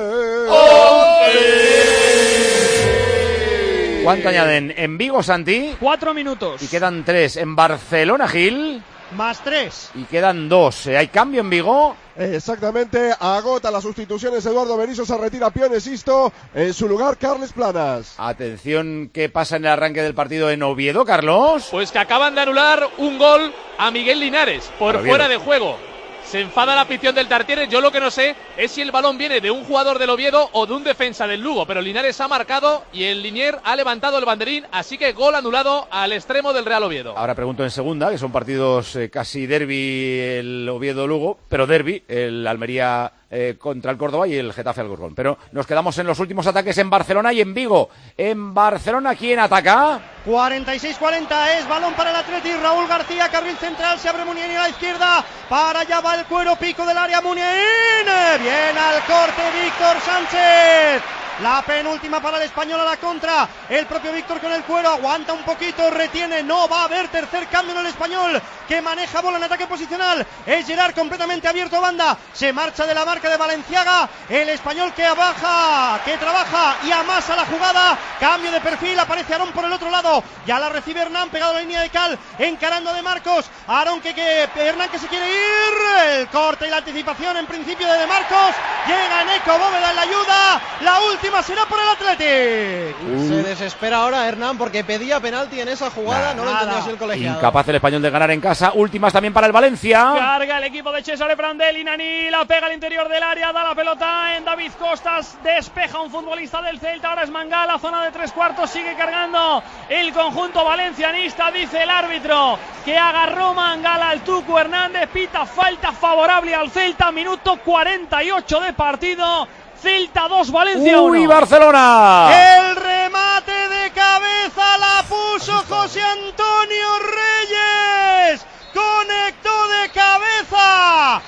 ¿Cuánto añaden en Vigo, Santi? Cuatro minutos. Y quedan tres. En Barcelona, Gil. Más tres. Y quedan dos. ¿Hay cambio en Vigo? Exactamente, agota las sustituciones Eduardo Berizzo, se retira Pione Sisto, en su lugar Carles Planas. Atención, ¿qué pasa en el arranque del partido en Oviedo, Carlos? Pues que acaban de anular un gol a Miguel Linares por Oviedo. fuera de juego. Se enfada la afición del Tartiere. Yo lo que no sé es si el balón viene de un jugador del Oviedo o de un defensa del Lugo, pero Linares ha marcado y el Linier ha levantado el banderín, así que gol anulado al extremo del Real Oviedo. Ahora pregunto en segunda, que son partidos eh, casi derbi el Oviedo-Lugo, pero derbi el Almería eh, contra el Córdoba y el Getafe Alcorcón. Pero nos quedamos en los últimos ataques en Barcelona y en Vigo. En Barcelona, ¿quién ataca? cuarenta y seis cuarenta es balón para el Atleti. Raúl García, carril central, se abre Muniain a la izquierda. Para allá va el Cuero, pico del área Muniain. Bien al corte Víctor Sánchez. La penúltima para el Español a la contra. El propio Víctor con el Cuero aguanta un poquito, retiene. No va a haber tercer cambio en el Español, que maneja bola en ataque posicional. Es Gerard completamente abierto a banda. Se marcha de la marca de Valenciaga. El Español que abaja, que trabaja y amasa la jugada. Cambio de perfil, aparece Aarón por el otro lado. Ya la recibe Hernán, pegado a la línea de cal, encarando a De Marcos. Aarón que, que Hernán que se quiere ir. El corte y la anticipación en principio de De Marcos. Llega Neco Bóveda en la ayuda. La última será por el Athletic. Uh. Se desespera ahora Hernán porque pedía penalti en esa jugada. Nah, no lo entendió así el colegiado. Incapaz el Español de ganar en casa. Últimas también para el Valencia. Carga el equipo de Cesare Prandelli. Nani la pega al interior del área. Da la pelota en David Costas. Despeja un futbolista del Celta. Ahora es Mangala. Zona de tres cuartos. Sigue cargando el conjunto valencianista. Dice el árbitro que agarró Mangala al Tucu Hernández. Pita falta favorable al Celta. Minuto cuarenta y ocho de partido. Celta dos, Valencia uno. ¡Uy, Barcelona! El remate de cabeza la puso José Antonio Reyes. Conectó de cabeza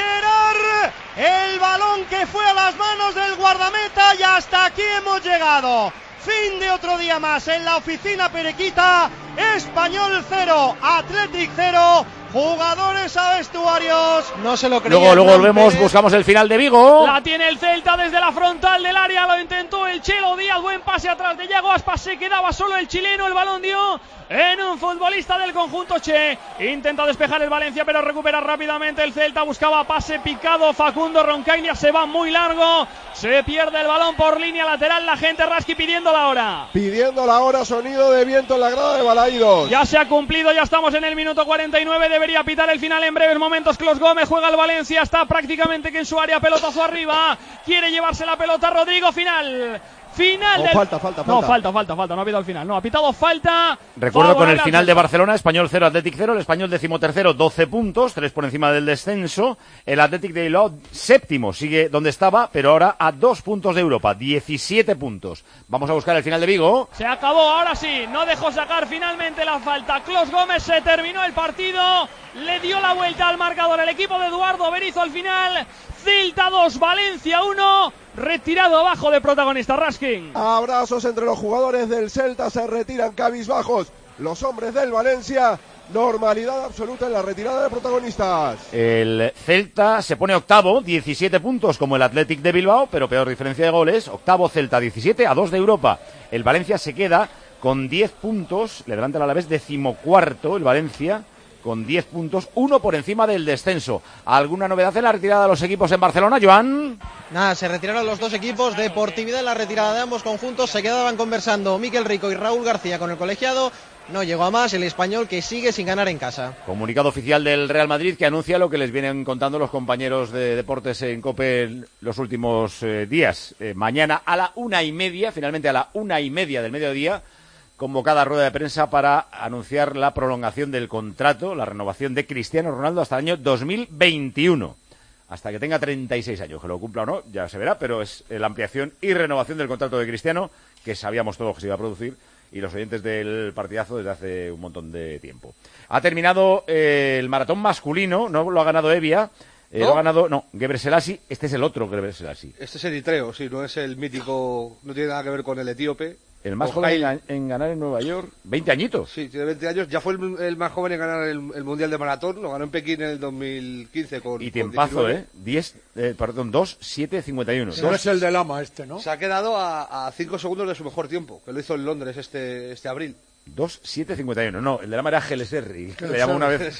Gerard. El balón que fue a las manos del guardameta y hasta aquí hemos llegado. Fin de otro día más en la oficina Perequita. Español cero, Athletic cero. Jugadores a vestuarios. No se lo creía. Luego, luego volvemos, buscamos el final de Vigo. La tiene el Celta desde la frontal del área. Lo intentó el Chelo Díaz. Buen pase atrás de Yago Aspas. Se quedaba solo el chileno. El balón dio en un futbolista del conjunto Che. Intenta despejar el Valencia, pero recupera rápidamente el Celta. Buscaba pase picado. Facundo Roncaglia se va muy largo. Se pierde el balón por línea lateral. La gente Rasky pidiendo la hora. Pidiendo la hora, sonido de viento en la grada de Balaídos. Ya se ha cumplido, ya estamos en el minuto cuarenta y nueve. Debería pitar el final en breves momentos. Clos Gómez juega el Valencia. Está prácticamente que en su área. Pelotazo arriba. Quiere llevarse la pelota Rodrigo. Final. Final oh, del... falta, falta, no, falta. falta, falta, falta, no ha habido al final, no, ha pitado falta. Recuerdo con el final de Barcelona, Español cero, Athletic cero, el Español decimotercero, doce puntos, tres por encima del descenso, el Athletic de Bilbao séptimo, sigue donde estaba, pero ahora a dos puntos de Europa, diecisiete puntos. Vamos a buscar el final de Vigo. Se acabó, ahora sí, no dejó sacar finalmente la falta. Clos Gómez, se terminó el partido, le dio la vuelta al marcador el equipo de Eduardo Berizzo al final. Celta dos, Valencia uno, retirado abajo de protagonista Raskin. Abrazos entre los jugadores del Celta, se retiran cabizbajos los hombres del Valencia. Normalidad absoluta en la retirada de protagonistas. El Celta se pone octavo, diecisiete puntos como el Athletic de Bilbao, pero peor diferencia de goles. Octavo Celta, diecisiete a dos de Europa. El Valencia se queda con diez puntos, le adelanta el Alavés decimocuarto, el Valencia con diez puntos, uno por encima del descenso. ¿Alguna novedad en la retirada de los equipos en Barcelona, Joan? Nada, se retiraron los dos equipos. Deportividad en la retirada de ambos conjuntos. Se quedaban conversando Miquel Rico y Raúl García con el colegiado. No llegó a más el Español, que sigue sin ganar en casa. Comunicado oficial del Real Madrid que anuncia lo que les vienen contando los compañeros de deportes en COPE los últimos eh, días. Eh, mañana a la una y media, finalmente a la una y media del mediodía, convocada rueda de prensa para anunciar la prolongación del contrato, la renovación de Cristiano Ronaldo hasta el año dos mil veintiuno. Hasta que tenga treinta y seis años, que lo cumpla o no, ya se verá, pero es la ampliación y renovación del contrato de Cristiano, que sabíamos todos que se iba a producir, y los oyentes del partidazo desde hace un montón de tiempo. Ha terminado eh, el maratón masculino, no lo ha ganado Evia, eh, ¿No? lo ha ganado, no, Gebre Selassie, este es el otro Gebre Selassie. Este es eritreo, sí, no es el mítico, no tiene nada que ver con el etíope. El más joven en, en ganar en Nueva York, veinte añitos. Sí, tiene veinte años. Ya fue el, el más joven en ganar el, el Mundial de Maratón. Lo ganó en Pekín en el dos mil quince con. Y tiempazo, ¿eh? diez, eh, perdón, dos siete cincuenta y uno. No es el de Lama este, ¿no? Se ha quedado a cinco segundos de su mejor tiempo, que lo hizo en Londres este, este abril. dos siete cincuenta y uno. No, el de Lama era Geleserri. Le llamó una vez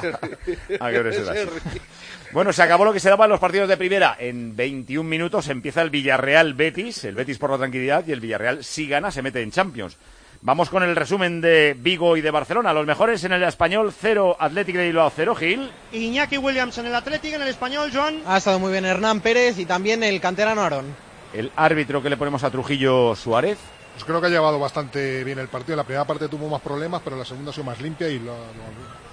a Gebre. Bueno, se acabó lo que se daba en los partidos de primera. En veintiún minutos empieza el Villarreal-Betis. El Betis por la tranquilidad y el Villarreal, si gana, se mete en Champions. Vamos con el resumen de Vigo y de Barcelona. Los mejores en el Español, cero, Athletic de Bilbao, cero, Gil. Iñaki Williams en el Athletic, en el Español, Joan. Ha estado muy bien Hernán Pérez y también el canterano Aarón. El árbitro que le ponemos a Trujillo, Suárez. Pues creo que ha llevado bastante bien el partido. En la primera parte tuvo más problemas, pero en la segunda ha sido más limpia y lo, lo,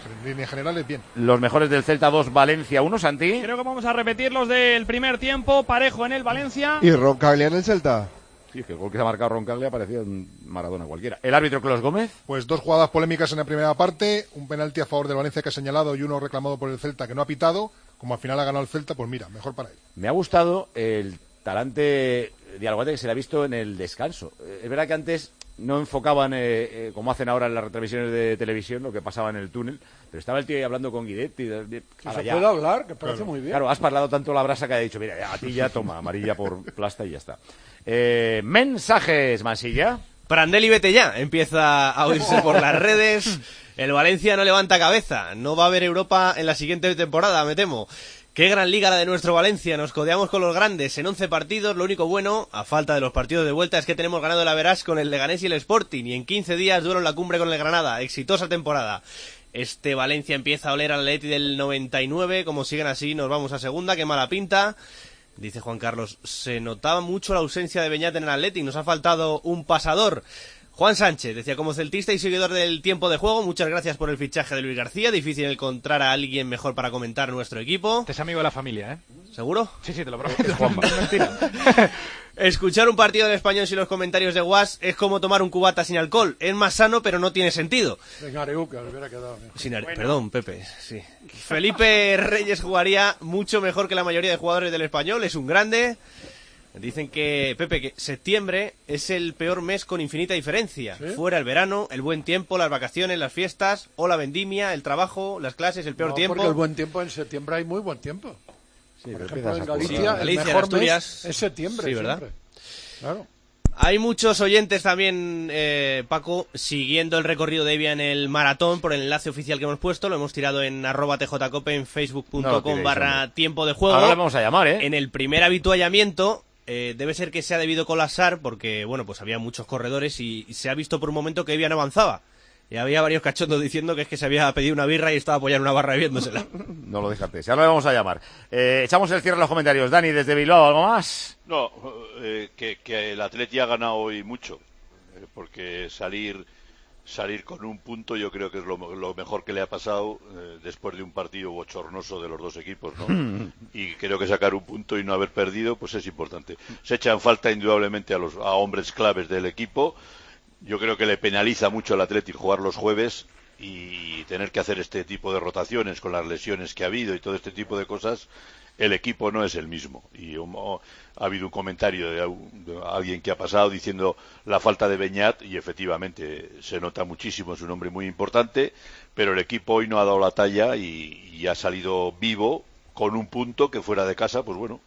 en líneas generales, bien. Los mejores del Celta dos, Valencia uno, Santi. Creo que vamos a repetir los del primer tiempo, parejo en el Valencia. ¿Y Roncaglia en el Celta? Sí, es que el gol que se ha marcado Roncaglia parecía un Maradona cualquiera. ¿El árbitro Clos Gómez? Pues dos jugadas polémicas en la primera parte, un penalti a favor del Valencia que ha señalado y uno reclamado por el Celta que no ha pitado. Como al final ha ganado el Celta, pues mira, mejor para él. Me ha gustado el talante dialogante que se le ha visto en el descanso. Es verdad que antes no enfocaban, eh, eh, como hacen ahora en las retransmisiones de televisión, lo que pasaba en el túnel, pero estaba el tío ahí hablando con Guidetti. De, de, se puede hablar, que parece claro, muy bien. Claro, has parlado tanto la brasa que ha dicho, mira, a ti ya toma, amarilla por plasta y ya está. Eh, mensajes, Mansilla. Prandelli, vete ya. Empieza a oírse por las redes. El Valencia no levanta cabeza. No va a haber Europa en la siguiente temporada, me temo. Qué gran liga la de nuestro Valencia. Nos codeamos con los grandes en once partidos. Lo único bueno, a falta de los partidos de vuelta, es que tenemos ganado el Average con el Leganés y el Sporting. Y en quince días duelo en la cumbre con el Granada. Exitosa temporada. Este Valencia empieza a oler al Atleti del noventa y nueve. Como siguen así, nos vamos a segunda. Qué mala pinta. Dice Juan Carlos, se notaba mucho la ausencia de Beñat en el Athletic, nos ha faltado un pasador. Juan Sánchez decía, como celtista y seguidor del tiempo de juego, muchas gracias por el fichaje de Luis García, difícil encontrar a alguien mejor para comentar nuestro equipo. Este es amigo de la familia, ¿eh? ¿Seguro? Sí, sí, te lo prometo. Es Juanma. Mentira. Escuchar un partido del Español sin los comentarios de Guas es como tomar un cubata sin alcohol. Es más sano, pero no tiene sentido. Sin Areuca, le hubiera quedado. Sin are... bueno. Perdón, Pepe. Sí. Felipe Reyes jugaría mucho mejor que la mayoría de jugadores del Español. Es un grande. Dicen que, Pepe, que septiembre es el peor mes con infinita diferencia. ¿Sí? Fuera el verano, el buen tiempo, las vacaciones, las fiestas, o la vendimia, el trabajo, las clases, el peor no, tiempo. Porque el buen tiempo en septiembre hay muy buen tiempo. Sí, por ejemplo, en Galicia, sí, el Galicia, mejor Asturias, mes es septiembre. Sí, ¿verdad? Siempre. Claro. Hay muchos oyentes también, eh, Paco, siguiendo el recorrido de Evia en el maratón por el enlace oficial que hemos puesto. Lo hemos tirado en arroba tjcope, en facebook punto com no barra tiempo de juego. Ahora le vamos a llamar, ¿eh? En el primer habituallamiento, eh, debe ser que se ha debido colapsar porque, bueno, pues había muchos corredores y, y se ha visto por un momento que Evia no avanzaba. Y había varios cachondos diciendo que es que se había pedido una birra y estaba apoyando una barra bebiéndosela. No lo dejaste. Ahora le vamos a llamar. Eh, echamos el cierre en los comentarios. Dani, desde Bilbao, ¿algo más? No, eh, que, que el Atleti ha ganado hoy mucho. Eh, porque salir salir con un punto yo creo que es lo, lo mejor que le ha pasado eh, después de un partido bochornoso de los dos equipos, ¿no? Y creo que sacar un punto y no haber perdido, pues es importante. Se echan falta indudablemente a los a hombres claves del equipo. Yo creo que le penaliza mucho al Atlético jugar los jueves y tener que hacer este tipo de rotaciones con las lesiones que ha habido y todo este tipo de cosas. El equipo no es el mismo. Y um, oh, ha habido un comentario de, de alguien que ha pasado diciendo la falta de Beñat y efectivamente se nota muchísimo, es un hombre muy importante, pero el equipo hoy no ha dado la talla y, y ha salido vivo con un punto que fuera de casa, pues bueno,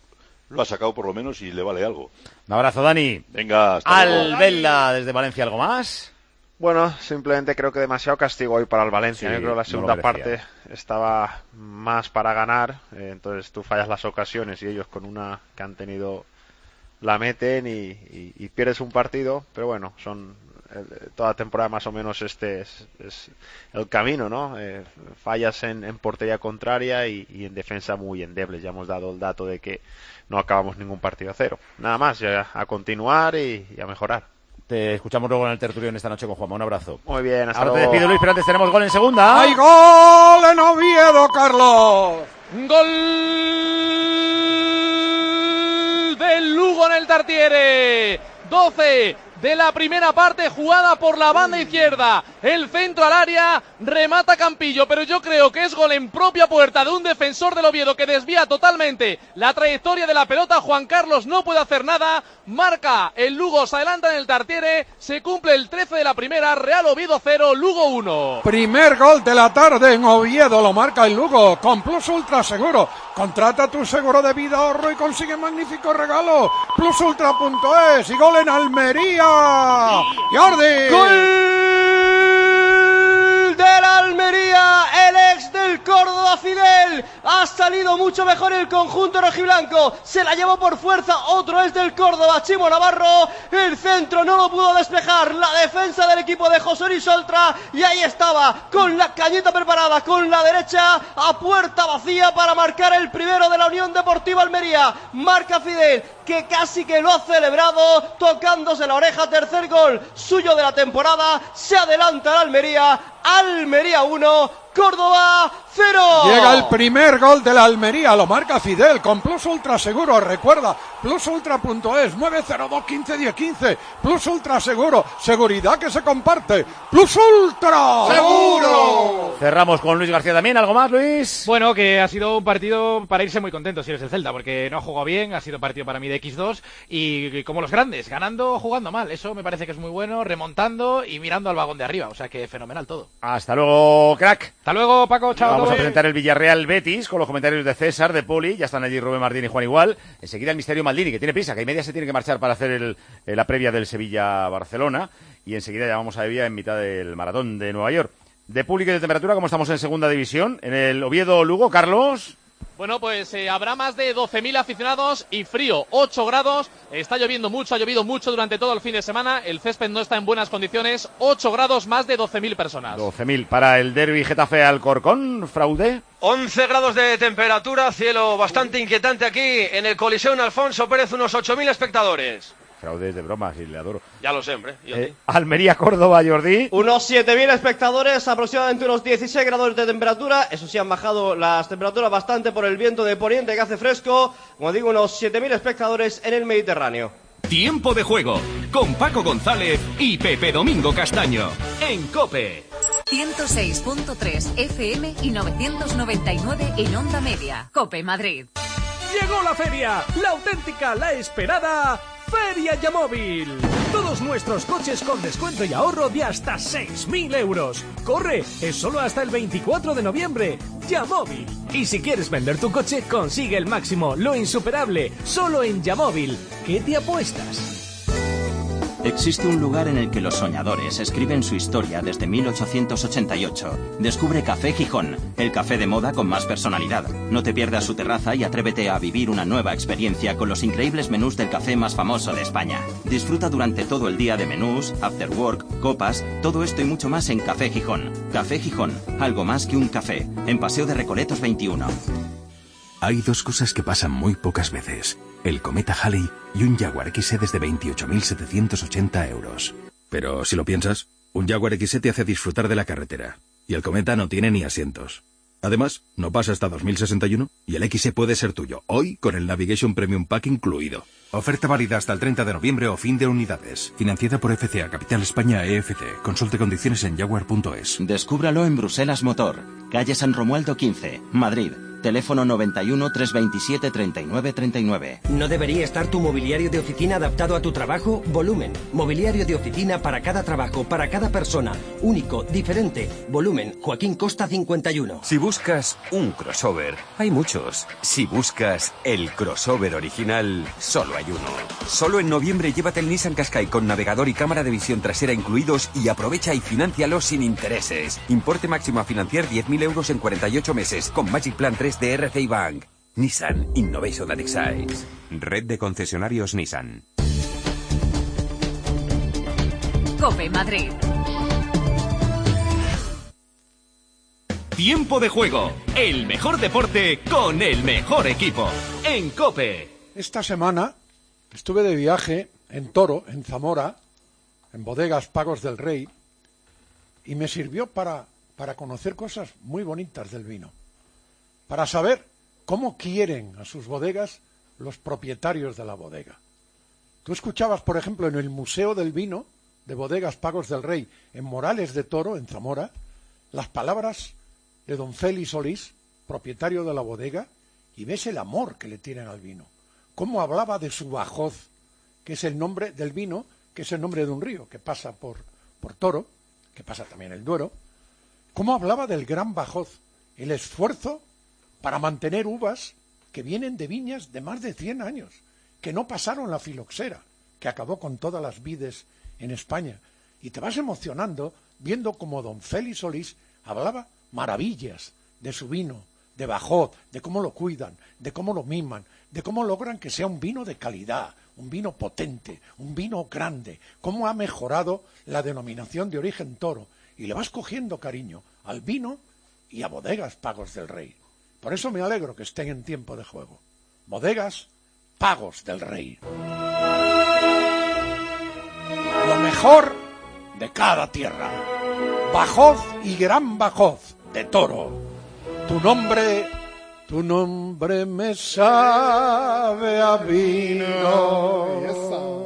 lo ha sacado por lo menos y le vale algo. Un abrazo, Dani. Venga, hasta luego. Albella desde Valencia, ¿algo más? Bueno, simplemente creo que demasiado castigo hoy para el Valencia. Sí, Yo creo que la segunda no parte estaba más para ganar, eh, entonces tú fallas las ocasiones y ellos con una que han tenido la meten y, y, y pierdes un partido, pero bueno, son eh, toda temporada más o menos este es, es el camino, ¿no? Eh, fallas en, en portería contraria y, y en defensa muy endebles. Ya hemos dado el dato de que no acabamos ningún partido a cero. Nada más, ya a continuar y, y a mejorar. Te escuchamos luego en el tertulión esta noche con Juanma. Un abrazo. Muy bien, hasta Ahora luego. te despido, Luis, pero antes tenemos gol en segunda. ¡Hay gol en Oviedo, Carlos! ¡Gol del Lugo en el Tartiere! doce de la primera parte, jugada por la banda izquierda, el centro al área, remata Campillo, pero yo creo que es gol en propia puerta de un defensor del Oviedo que desvía totalmente la trayectoria de la pelota. Juan Carlos no puede hacer nada, marca el Lugo, se adelanta en el Tartiere, se cumple el trece de la primera, Real Oviedo cero, Lugo uno. Primer gol de la tarde en Oviedo, lo marca el Lugo, con Plus Ultra Seguro. Contrata tu seguro de vida, ahorro y consigue magnífico regalo. plus ultra punto es y gol en Almería. Jordi. Gol del Almería, el ex del Córdoba Fidel. Ha salido mucho mejor el conjunto rojiblanco. Se la llevó por fuerza, otro es del Córdoba, Chimo Navarro. El centro no lo pudo despejar. La defensa del equipo de José Luis Oltra. Y ahí estaba, con la cañeta preparada, con la derecha a puerta vacía para marcar el primero de la Unión Deportiva Almería. Marca Fidel. que casi que lo ha celebrado tocándose la oreja. Tercer gol suyo de la temporada. Se adelanta el Almería. Almería uno, Córdoba cero. Llega el primer gol de la Almería, lo marca Fidel con Plus Ultra Seguro. Recuerda, plus ultra punto es, nueve cero dos quince diez quince. Plus Ultra Seguro, seguridad que se comparte. Plus Ultra Seguro. Cerramos con Luis García también. ¿Algo más, Luis? Bueno, que ha sido un partido para irse muy contento si eres el Celta, porque no ha jugado bien, ha sido partido para mí de equis dos y como los grandes, ganando, jugando mal. Eso me parece que es muy bueno, remontando y mirando al vagón de arriba. O sea que fenomenal todo. Hasta luego, crack. Hasta luego, Paco. Chao. Vamos a, a presentar el Villarreal Betis con los comentarios de César, de Poli. Ya están allí Rubén Martín y Juan Igual. Enseguida el misterio Maldini, que tiene prisa, que hay media se tiene que marchar para hacer el, la previa del Sevilla-Barcelona. Y enseguida ya vamos a Evia en mitad del maratón de Nueva York. De público y de temperatura, ¿cómo estamos en segunda división? En el Oviedo-Lugo, Carlos. Bueno, pues eh, habrá más de doce mil aficionados y frío, ocho grados. Está lloviendo mucho, ha llovido mucho durante todo el fin de semana. El césped no está en buenas condiciones. ocho grados, más de doce mil personas. doce mil para el derbi Getafe-Alcorcón, Fraude. once grados de temperatura, cielo bastante inquietante aquí en el Coliseo Alfonso Pérez, unos ocho mil espectadores. Fraude de bromas y le adoro. Ya lo sé, hombre. Eh, Almería-Córdoba, Jordi. Unos siete mil espectadores, aproximadamente unos dieciséis grados de temperatura. Eso sí, han bajado las temperaturas bastante por el viento de poniente que hace fresco. Como digo, unos siete mil espectadores en el Mediterráneo. Tiempo de juego con Paco González y Pepe Domingo Castaño en COPE. ciento seis punto tres F M y novecientos noventa y nueve en onda media. COPE Madrid. Llegó la feria, la auténtica, la esperada Feria Yamóvil. Todos nuestros coches con descuento y ahorro de hasta seis mil euros. ¡Corre! Es solo hasta el veinticuatro de noviembre. Yamóvil. Y si quieres vender tu coche, consigue el máximo, lo insuperable, solo en Yamóvil. ¿Qué te apuestas? Existe un lugar en el que los soñadores escriben su historia desde mil ochocientos ochenta y ocho. Descubre Café Gijón, el café de moda con más personalidad. No te pierdas su terraza y atrévete a vivir una nueva experiencia con los increíbles menús del café más famoso de España. Disfruta durante todo el día de menús, after work, copas, todo esto y mucho más en Café Gijón. Café Gijón, algo más que un café, en Paseo de Recoletos veintiuno. Hay dos cosas que pasan muy pocas veces. El cometa Halley y un Jaguar X E desde veintiocho mil setecientos ochenta euros. Pero si lo piensas, un Jaguar X E te hace disfrutar de la carretera. Y el cometa no tiene ni asientos. Además, no pasa hasta dos mil sesenta y uno y el X E puede ser tuyo hoy con el Navigation Premium Pack incluido. Oferta válida hasta el treinta de noviembre o fin de unidades. Financiada por F C A Capital España E F C. Consulte condiciones en jaguar punto es. Descúbralo en Bruselas Motor, calle San Romualdo quince, Madrid. Teléfono noventa y uno, trescientos veintisiete, treinta y nueve, treinta y nueve. ¿No debería estar tu mobiliario de oficina adaptado a tu trabajo? Volumen. Mobiliario de oficina para cada trabajo, para cada persona. Único, diferente. Volumen. Joaquín Costa cincuenta y uno. Si buscas un crossover, hay muchos. Si buscas el crossover original, solo hay uno. Solo en noviembre llévate el Nissan Qashqai con navegador y cámara de visión trasera incluidos y aprovecha y financialo sin intereses. Importe máximo a financiar diez mil euros en cuarenta y ocho meses con Magic Plan tres de R C I Bank. Nissan Innovation that excites. Red de concesionarios Nissan. COPE Madrid. Tiempo de juego, el mejor deporte con el mejor equipo en COPE. Esta semana estuve de viaje en Toro, en Zamora, en Bodegas Pagos del Rey, y me sirvió para, para conocer cosas muy bonitas del vino. Para saber cómo quieren a sus bodegas los propietarios de la bodega. Tú escuchabas, por ejemplo, en el Museo del Vino de Bodegas Pagos del Rey, en Morales de Toro, en Zamora, las palabras de don Félix Solís, propietario de la bodega, y ves el amor que le tienen al vino. Cómo hablaba de su Bajoz, que es el nombre del vino, que es el nombre de un río que pasa por, por Toro, que pasa también el Duero. Cómo hablaba del Gran Bajoz, el esfuerzo para mantener uvas que vienen de viñas de más de cien años, que no pasaron la filoxera, que acabó con todas las vides en España. Y te vas emocionando viendo como don Félix Solís hablaba maravillas de su vino, de Bajoz, de cómo lo cuidan, de cómo lo miman, de cómo logran que sea un vino de calidad, un vino potente, un vino grande, cómo ha mejorado la denominación de origen Toro. Y le vas cogiendo cariño al vino y a Bodegas Pagos del Rey. Por eso me alegro que estén en tiempo de juego. Bodegas pagos del rey. Lo mejor de cada tierra. Bajós y gran Bajós de Toro. Tu nombre, tu nombre me sabe a vino.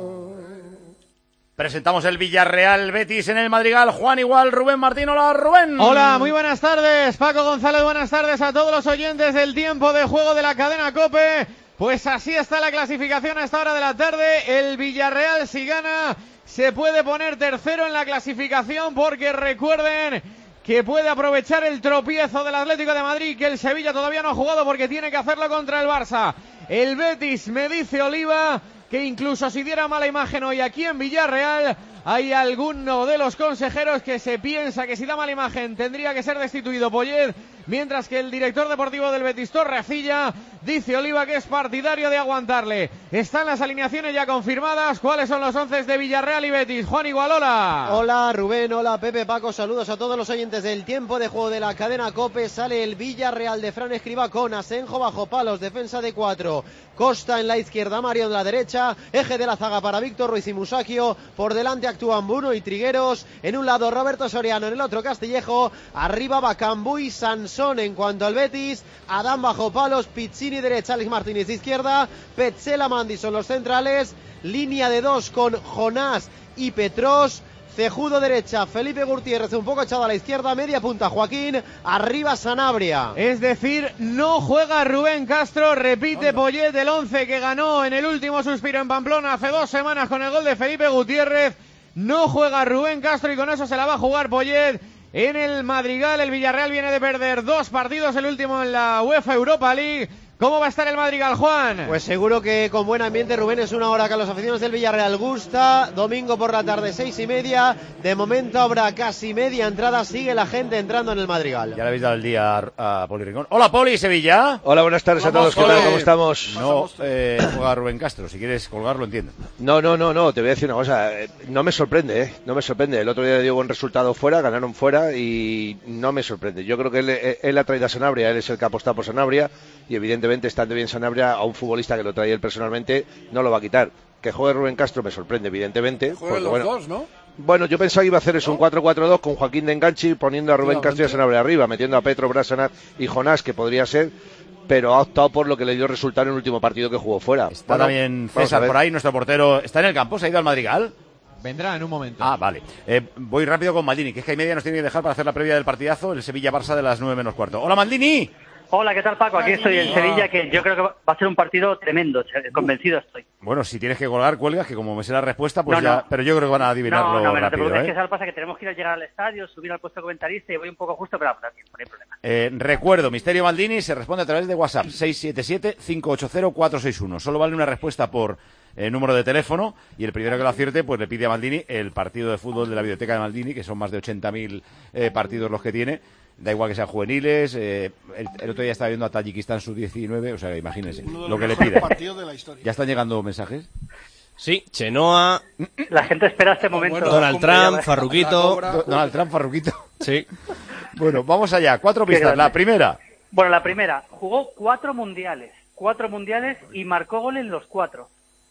Presentamos el Villarreal Betis en el Madrigal. Juan Igual, Rubén Martín. Hola, Rubén. Hola, muy buenas tardes. Paco González, buenas tardes a todos los oyentes del tiempo de juego de la cadena COPE. Pues así está la clasificación a esta hora de la tarde. El Villarreal, si gana, se puede poner tercero en la clasificación, porque recuerden que puede aprovechar el tropiezo del Atlético de Madrid, que el Sevilla todavía no ha jugado porque tiene que hacerlo contra el Barça. El Betis, me dice Oliva, que incluso si diera mala imagen hoy aquí en Villarreal, hay alguno de los consejeros que se piensa que si da mala imagen tendría que ser destituido Poyet, mientras que el director deportivo del Betis, Torrecilla, dice Oliva que es partidario de aguantarle. Están las alineaciones ya confirmadas. ¿Cuáles son los once de Villarreal y Betis? Juan Igualola. Hola Rubén, hola Pepe, Paco, saludos a todos los oyentes del tiempo de juego de la cadena COPE. Sale el Villarreal de Fran Escribá con Asenjo bajo palos, defensa de cuatro, Costa en la izquierda, Mario en la derecha, eje de la zaga para Víctor Ruiz y Musacchio, por delante actúan Bruno y Trigueros, en un lado Roberto Soriano, en el otro Castillejo, arriba Bacambú y Sansón. En cuanto al Betis, Adán bajo palos, Pizzini derecha, Alex Martínez izquierda, Petzela, Mandi son los centrales, línea de dos con Jonás y Petros, Cejudo derecha, Felipe Gutiérrez un poco echado a la izquierda, media punta Joaquín, arriba Sanabria. Es decir, no juega Rubén Castro, repite Poyet el once que ganó en el último suspiro en Pamplona hace dos semanas con el gol de Felipe Gutiérrez. No juega Rubén Castro y con eso se la va a jugar Poyet en el Madrigal. El Villarreal viene de perder dos partidos, el último en la UEFA Europa League. ¿Cómo va a estar el Madrigal, Juan? Pues seguro que con buen ambiente, Rubén. Es una hora que a los aficionados del Villarreal gusta. Domingo por la tarde, seis y media. De momento habrá casi media entrada. Sigue la gente entrando en el Madrigal. Ya le habéis dado el día a, a Poli Rincón. Hola, Poli, Sevilla. Hola, buenas tardes a todos. ¿Qué tal? ¿Cómo estamos? No eh, juega Rubén Castro. Si quieres colgarlo, entiendo. No, no, no, no. Te voy a decir una cosa. No me sorprende, ¿eh? No me sorprende. El otro día dio buen resultado fuera, ganaron fuera y no me sorprende. Yo creo que él, él ha traído a Sanabria. Él es el que ha apostado por Sanabria y evidentemente estando bien Sanabria, a un futbolista que lo trae él personalmente no lo va a quitar. Que juegue Rubén Castro me sorprende, evidentemente. Jueguen los bueno, dos, ¿no? Bueno, yo pensaba que iba a hacer eso, un cuatro cuatro dos con Joaquín de enganche, poniendo a Rubén Castro y a Sanabria arriba, metiendo a Petro, Brasanac y Jonás, que podría ser, pero ha optado por lo que le dio resultado en el último partido que jugó fuera. Está bueno, también César por ahí, nuestro portero. ¿Está en el campo? ¿Se ha ido al Madrigal? Vendrá en un momento. Ah, vale. Eh, voy rápido con Maldini, que es que hay media nos tiene que dejar para hacer la previa del partidazo, el Sevilla-Barça de las nueve menos cuarto. ¡Hola, Maldini! Hola, ¿qué tal, Paco? Aquí estoy en Sevilla, que yo creo que va a ser un partido tremendo, convencido estoy. Bueno, si tienes que colgar, cuelgas, que como me sé la respuesta, pues no, ya... no. Pero yo creo que van a adivinarlo no, no, no, rápido, te preocupes, ¿eh? que eso pasa que tenemos que ir a llegar al estadio, subir al puesto comentarista y voy un poco justo, pero no, no hay problema. Eh, recuerdo, Misterio Maldini se responde a través de WhatsApp, seis siete siete, cinco ocho cero, cuatro seis uno. Solo vale una respuesta por eh, número de teléfono, y el primero que lo acierte, pues le pide a Maldini el partido de fútbol de la biblioteca de Maldini, que son más de ochenta mil eh, partidos los que tiene. Da igual que sean juveniles, eh, el, el otro día estaba viendo a Tayikistán sub diecinueve, o sea, imagínense lo que le pide. ¿Ya están llegando mensajes? Sí, Chenoa. La gente espera este momento. Bueno, Donald Trump, Farruquito. Do, Donald Trump, Farruquito. Sí. Bueno, vamos allá. Cuatro pistas. La primera. Bueno, la primera. Jugó cuatro mundiales. Cuatro mundiales y marcó gol en los cuatro.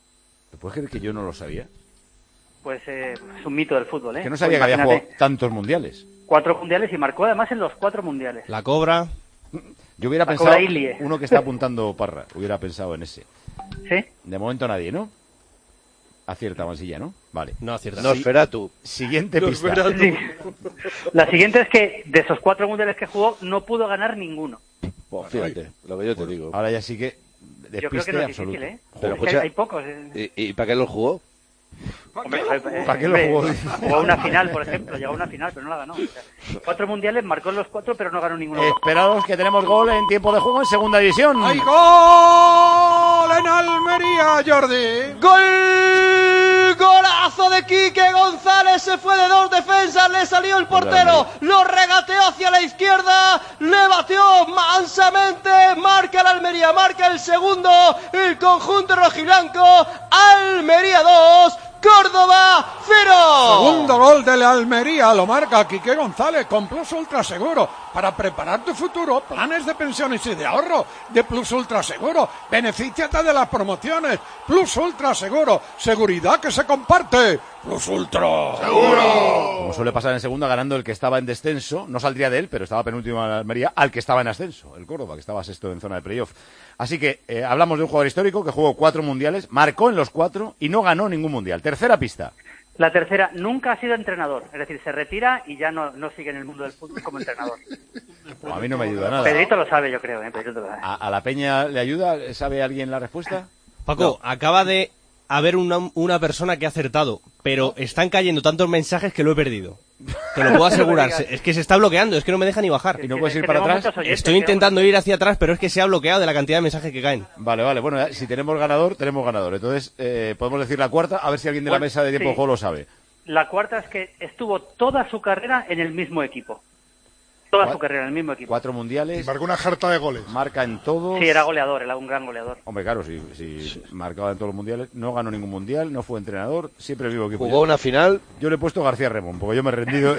¿Te puedes creer que yo no lo sabía? Pues eh, es un mito del fútbol, ¿eh? Que no sabía pues que había jugado tantos mundiales. Cuatro mundiales y marcó además en los cuatro mundiales. La Cobra. Yo hubiera La pensado, Cobra Ilie. uno que está apuntando Parra, hubiera pensado en ese. ¿Sí? De momento nadie, ¿no? Acierta Mansilla, ¿no? Vale. No acierta. Nosferatu. Siguiente pista. Sí. La siguiente es que de esos cuatro mundiales que jugó no pudo ganar ninguno. Pues fíjate, lo que yo te digo. Ahora ya sí que Yo creo que no es difícil, ¿eh? Pero es que escucha, hay pocos. ¿eh? ¿Y, ¿Y para qué lo jugó? Hombre, eh, ¿Para qué lo hombre, jugó? Jugó a una final, por ejemplo, llegó a una final, pero no la ganó. O sea, cuatro mundiales, marcó en los cuatro, pero no ganó ninguno. Esperados que tenemos gol en tiempo de juego en segunda división. ¡Hay gol en Almería, Jordi! ¡Gol! ¡Golazo de Quique González! Se fue de dos defensas, le salió el portero, lo regateó hacia la izquierda, le batió mansamente, marca el Almería, marca el segundo, el conjunto rojiblanco. Almería dos, Córdoba cero. Segundo gol de la Almería, lo marca Quique González con plus ultra seguro para preparar tu futuro, planes de pensiones y de ahorro de Plus Ultra Seguro. Benefíciate de las promociones. Plus Ultra Seguro, seguridad que se comparte. Plus Ultra Seguro. Como suele pasar en segunda, ganando el que estaba en descenso, no saldría de él, pero estaba penúltimo en Almería, al que estaba en ascenso, el Córdoba, que estaba sexto en zona de playoff. Así que eh, hablamos de un jugador histórico que jugó cuatro mundiales, marcó en los cuatro y no ganó ningún mundial. Tercera pista. La tercera, nunca ha sido entrenador. Es decir, se retira y ya no, no sigue en el mundo del fútbol como entrenador. Pues a mí no me ayuda nada. Pedrito lo sabe, yo creo. ¿eh? Pedrito lo sabe. ¿A, a la Peña le ayuda? ¿Sabe alguien la respuesta? Paco, no. Acaba de haber una, una persona que ha acertado, pero están cayendo tantos mensajes que lo he perdido. Te lo puedo asegurar. Es que se está bloqueando, es que no me deja ni bajar. ¿Y no puedes ir para atrás? Estoy intentando ir hacia atrás, pero es que se ha bloqueado de la cantidad de mensajes que caen. Vale, vale. Bueno, si tenemos ganador, tenemos ganador. Entonces, eh, podemos decir la cuarta, a ver si alguien de la mesa de tiempo de juego lo sabe. La cuarta es que estuvo toda su carrera en el mismo equipo. Toda ¿Cuál? su carrera en el mismo equipo. Cuatro mundiales. Marcó una jarta de goles. Marca en todos. Sí, era goleador, era un gran goleador. Hombre, claro, si, si sí. marcaba en todos los mundiales. No ganó ningún mundial, no fue entrenador, siempre vivo equipo. Jugó una final. Yo le he puesto García Remón, porque yo me he rendido.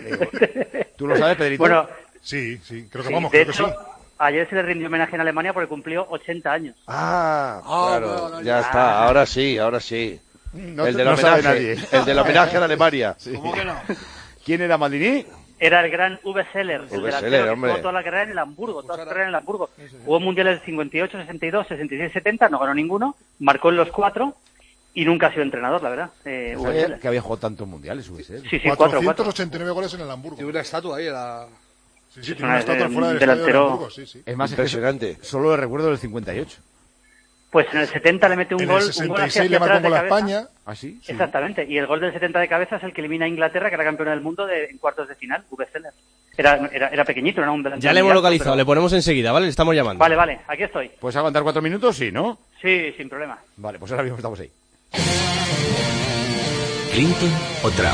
¿Tú lo sabes, Pedrito? Bueno, sí, sí, creo que sí, vamos, de creo hecho, que sí. Ayer se le rindió homenaje en Alemania porque cumplió ochenta años. Ah, Ah, claro, no, no, ya ya. está, ahora sí, ahora sí. No, el del no homenaje, sabe nadie. El del homenaje a Alemania. Sí. ¿Cómo que no? ¿Quién era Maldini? Era el gran Uwe Seller, el Uwe delantero Seller, que hombre. jugó toda la carrera en el Hamburgo, toda la carrera en el Hamburgo. Hubo mundiales de cincuenta y ocho, sesenta y dos, sesenta y seis, setenta, no ganó ninguno, marcó en los cuatro y nunca ha sido entrenador, la verdad. Eh, Uwe ¿Sabía Seller. que había jugado tantos mundiales, Uwe Seller? Sí, sí, cuatro, cuatro. cuatrocientos ochenta y nueve goles en el Hamburgo. Tiene una estatua ahí, la... Sí, sí, tiene una estatua fuera del delantero. estadio de Hamburgo, sí, sí. Es más, Impresionante. Es que solo le recuerdo del cincuenta y ocho. Pues en el setenta le mete un En gol, el un gol sesenta y hacia seis le marcó atrás de con la cabeza. España. ¿Ah, sí? Sí. Exactamente, y el gol del setenta de cabeza es el que elimina a Inglaterra, que era campeona del mundo de, en cuartos de final, Uwe Seller. Era, era, era pequeñito, era un delantero. Ya le hemos alto, localizado, pero... le ponemos enseguida, ¿vale? Le estamos llamando. Vale, vale, aquí estoy. ¿Puedes aguantar cuatro minutos? Sí, ¿no? Sí, sin problema. Vale, pues ahora mismo estamos ahí. ¿Clinton o Trump?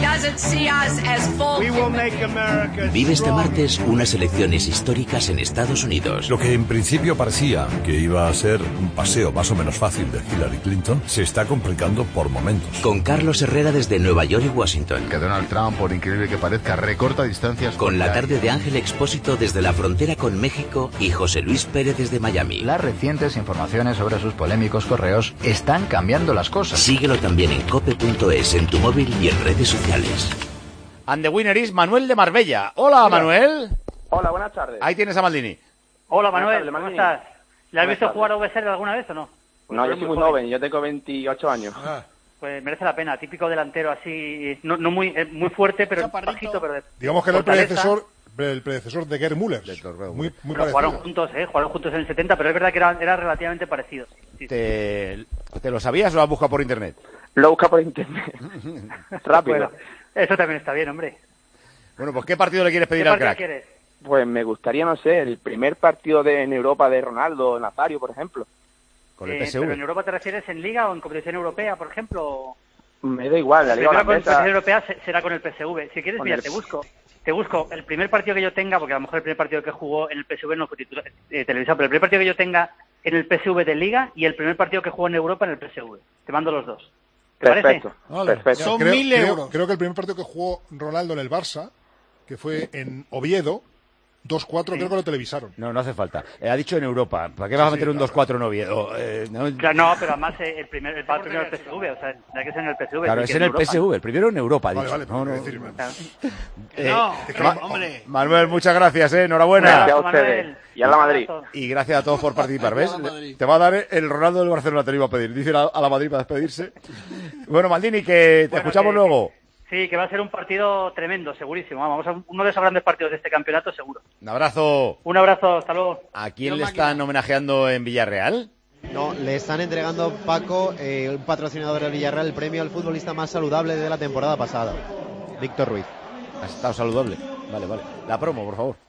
Vive este martes unas elecciones históricas en Estados Unidos. Lo que en principio parecía que iba a ser un paseo más o menos fácil de Hillary Clinton se está complicando por momentos. Con Carlos Herrera desde Nueva York y Washington. Que Donald Trump, por increíble que parezca, recorta distancias. Con la tarde de Ángel Expósito desde la frontera con México y José Luis Pérez desde Miami. Las recientes informaciones sobre sus polémicos correos están cambiando las cosas. Síguelo también en cope punto es, en tu móvil y en redes sociales. And the winner is Manuel de Marbella. Hola, Hola. Manuel. Hola, buenas tardes. Ahí tienes a Maldini. Hola, Manuel, tardes, ¿cómo Maldini. estás? ¿Le has visto tardes. jugar a Uwe Seller alguna vez o no? Pues no, yo soy muy joven. joven, yo tengo veintiocho años. Ah. Pues merece la pena, típico delantero así, no, no muy eh, muy fuerte, pero bajito, pero de Digamos que era el fortaleza. predecesor, el predecesor de Gerd Müller. Muy, muy Pero jugaron parecido. juntos, ¿eh? Jugaron juntos en el setenta, pero es verdad que era, era relativamente parecido. Sí, ¿Te, ¿Te lo sabías o lo has buscado por internet? Lo busca por internet. Rápido. Bueno, eso también está bien, hombre. Bueno, pues ¿qué partido le quieres pedir ¿Qué al partido crack? quieres? Pues me gustaría, no sé, el primer partido de, en Europa de Ronaldo Nazario, por ejemplo. Con el Eh, P S V. ¿Pero en Europa te refieres en Liga o en competición europea, por ejemplo? Me da igual, la Liga Primero con Holandesa. competición europea se- será con el P S V. Si quieres, Con mira, el- te busco. Te busco el primer partido que yo tenga, porque a lo mejor el primer partido que jugó en el P S V no fue titular, eh, televisado, pero el primer partido que yo tenga en el P S V de Liga y el primer partido que jugó en Europa en el P S V. Te mando los dos. ¿Te Perfecto, parece? perfecto. Son creo, mil euros. Creo, creo que el primer partido que jugó Ronaldo en el Barça, que fue en Oviedo, dos cuatro, creo que lo televisaron. No, no hace falta. Eh, ha dicho en Europa. ¿Para qué vas a meter un dos cuatro en Oviedo? Eh, no, Claro, no, pero además eh, el primer el partido en el P S V, o sea, tendrá que ser en el P S V. Claro, sí, es que en el Europa. P S V, el primero en Europa, ha Vale, dicho. vale, no, no. decir, Claro. Eh, No, Ma- hombre. Manuel, muchas gracias, eh, enhorabuena. Gracias a ustedes. Y a la Madrid. Y gracias a todos por participar, ¿ves? Te va a dar el Ronaldo del Barcelona, te lo iba a pedir. Dice a a la Madrid para despedirse. Bueno, Maldini, que te Bueno, escuchamos que- luego. Sí, que va a ser un partido tremendo, segurísimo. Vamos a uno de esos grandes partidos de este campeonato, seguro. Un abrazo. Un abrazo, hasta luego. ¿A quién le están homenajeando en Villarreal? No, le están entregando, Paco, eh, un patrocinador del Villarreal, el premio al futbolista más saludable de la temporada pasada, Víctor Ruiz. ¿Has estado saludable? Vale, vale. La promo, por favor.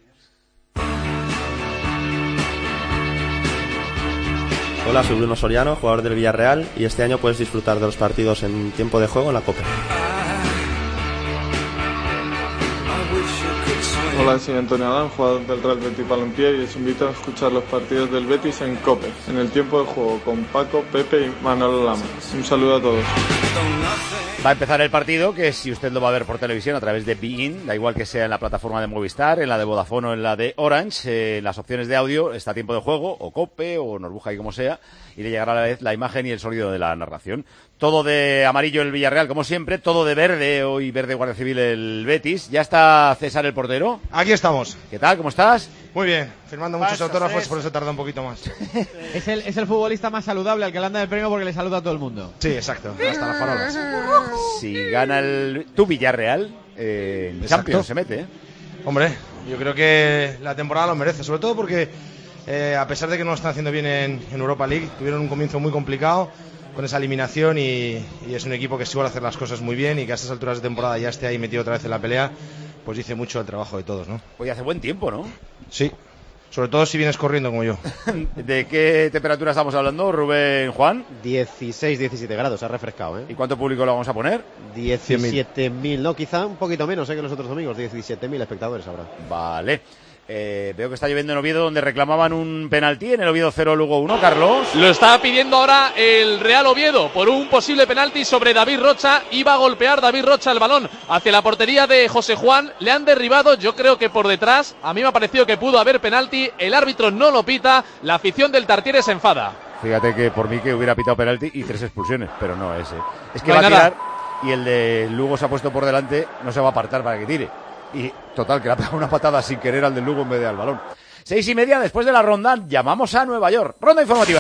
Hola, soy Bruno Soriano, jugador del Villarreal, y este año puedes disfrutar de los partidos en tiempo de juego en la Copa. Hola, soy Antonio Adán, jugador del Real Betis Balompié, y os invito a escuchar los partidos del Betis en COPE, en el tiempo de juego, con Paco, Pepe y Manolo Lama. Un saludo a todos. Va a empezar el partido, que si usted lo va a ver por televisión a través de Bein, da igual que sea en la plataforma de Movistar, en la de Vodafone o en la de Orange, eh, en las opciones de audio está tiempo de juego, o Cope, o Norbuja y como sea, y le llegará a la vez la imagen y el sonido de la narración. Todo de amarillo el Villarreal, como siempre, todo de verde, hoy verde Guardia Civil el Betis. ¿Ya está César el portero? Aquí estamos. ¿Qué tal? ¿Cómo estás? Muy bien, firmando muchos autógrafos, por eso tarda un poquito más. Es el, es el futbolista más saludable al que le anda el premio porque le saluda a todo el mundo. Sí, exacto, hasta las farolas. Si gana el tu Villarreal, eh, en Champions se mete, ¿eh? Hombre, yo creo que la temporada lo merece, sobre todo porque eh, a pesar de que no lo están haciendo bien en, en Europa League, tuvieron un comienzo muy complicado con esa eliminación y, y es un equipo que suele hacer las cosas muy bien y que a estas alturas de temporada ya esté ahí metido otra vez en la pelea, pues dice mucho el trabajo de todos, ¿no? Hoy hace buen tiempo, ¿no? Sí, sobre todo si vienes corriendo como yo. ¿De qué temperatura estamos hablando, Rubén, Juan? dieciséis, diecisiete grados, ha refrescado, ¿eh? ¿Y cuánto público lo vamos a poner? diecisiete mil, no, quizá un poquito menos, ¿eh? Que los otros domingos, diecisiete mil espectadores habrá. Vale. Eh, veo que está lloviendo en Oviedo, donde reclamaban un penalti. En el Oviedo cero, Lugo uno, Carlos. Lo está pidiendo ahora el Real Oviedo por un posible penalti sobre David Rocha. Iba a golpear David Rocha el balón hacia la portería de José Juan. Le han derribado, yo creo que por detrás. A mí me ha parecido que pudo haber penalti. El árbitro no lo pita. La afición del Tartiere se enfada. Fíjate que por mí que hubiera pitado penalti y tres expulsiones, pero no ese. Es que no va a nada. tirar y el de Lugo se ha puesto por delante, no se va a apartar para que tire. Y total, que le ha pegado una patada sin querer al del Lugo en vez de al balón. Seis y media, después de la ronda, llamamos a Nueva York. Ronda informativa.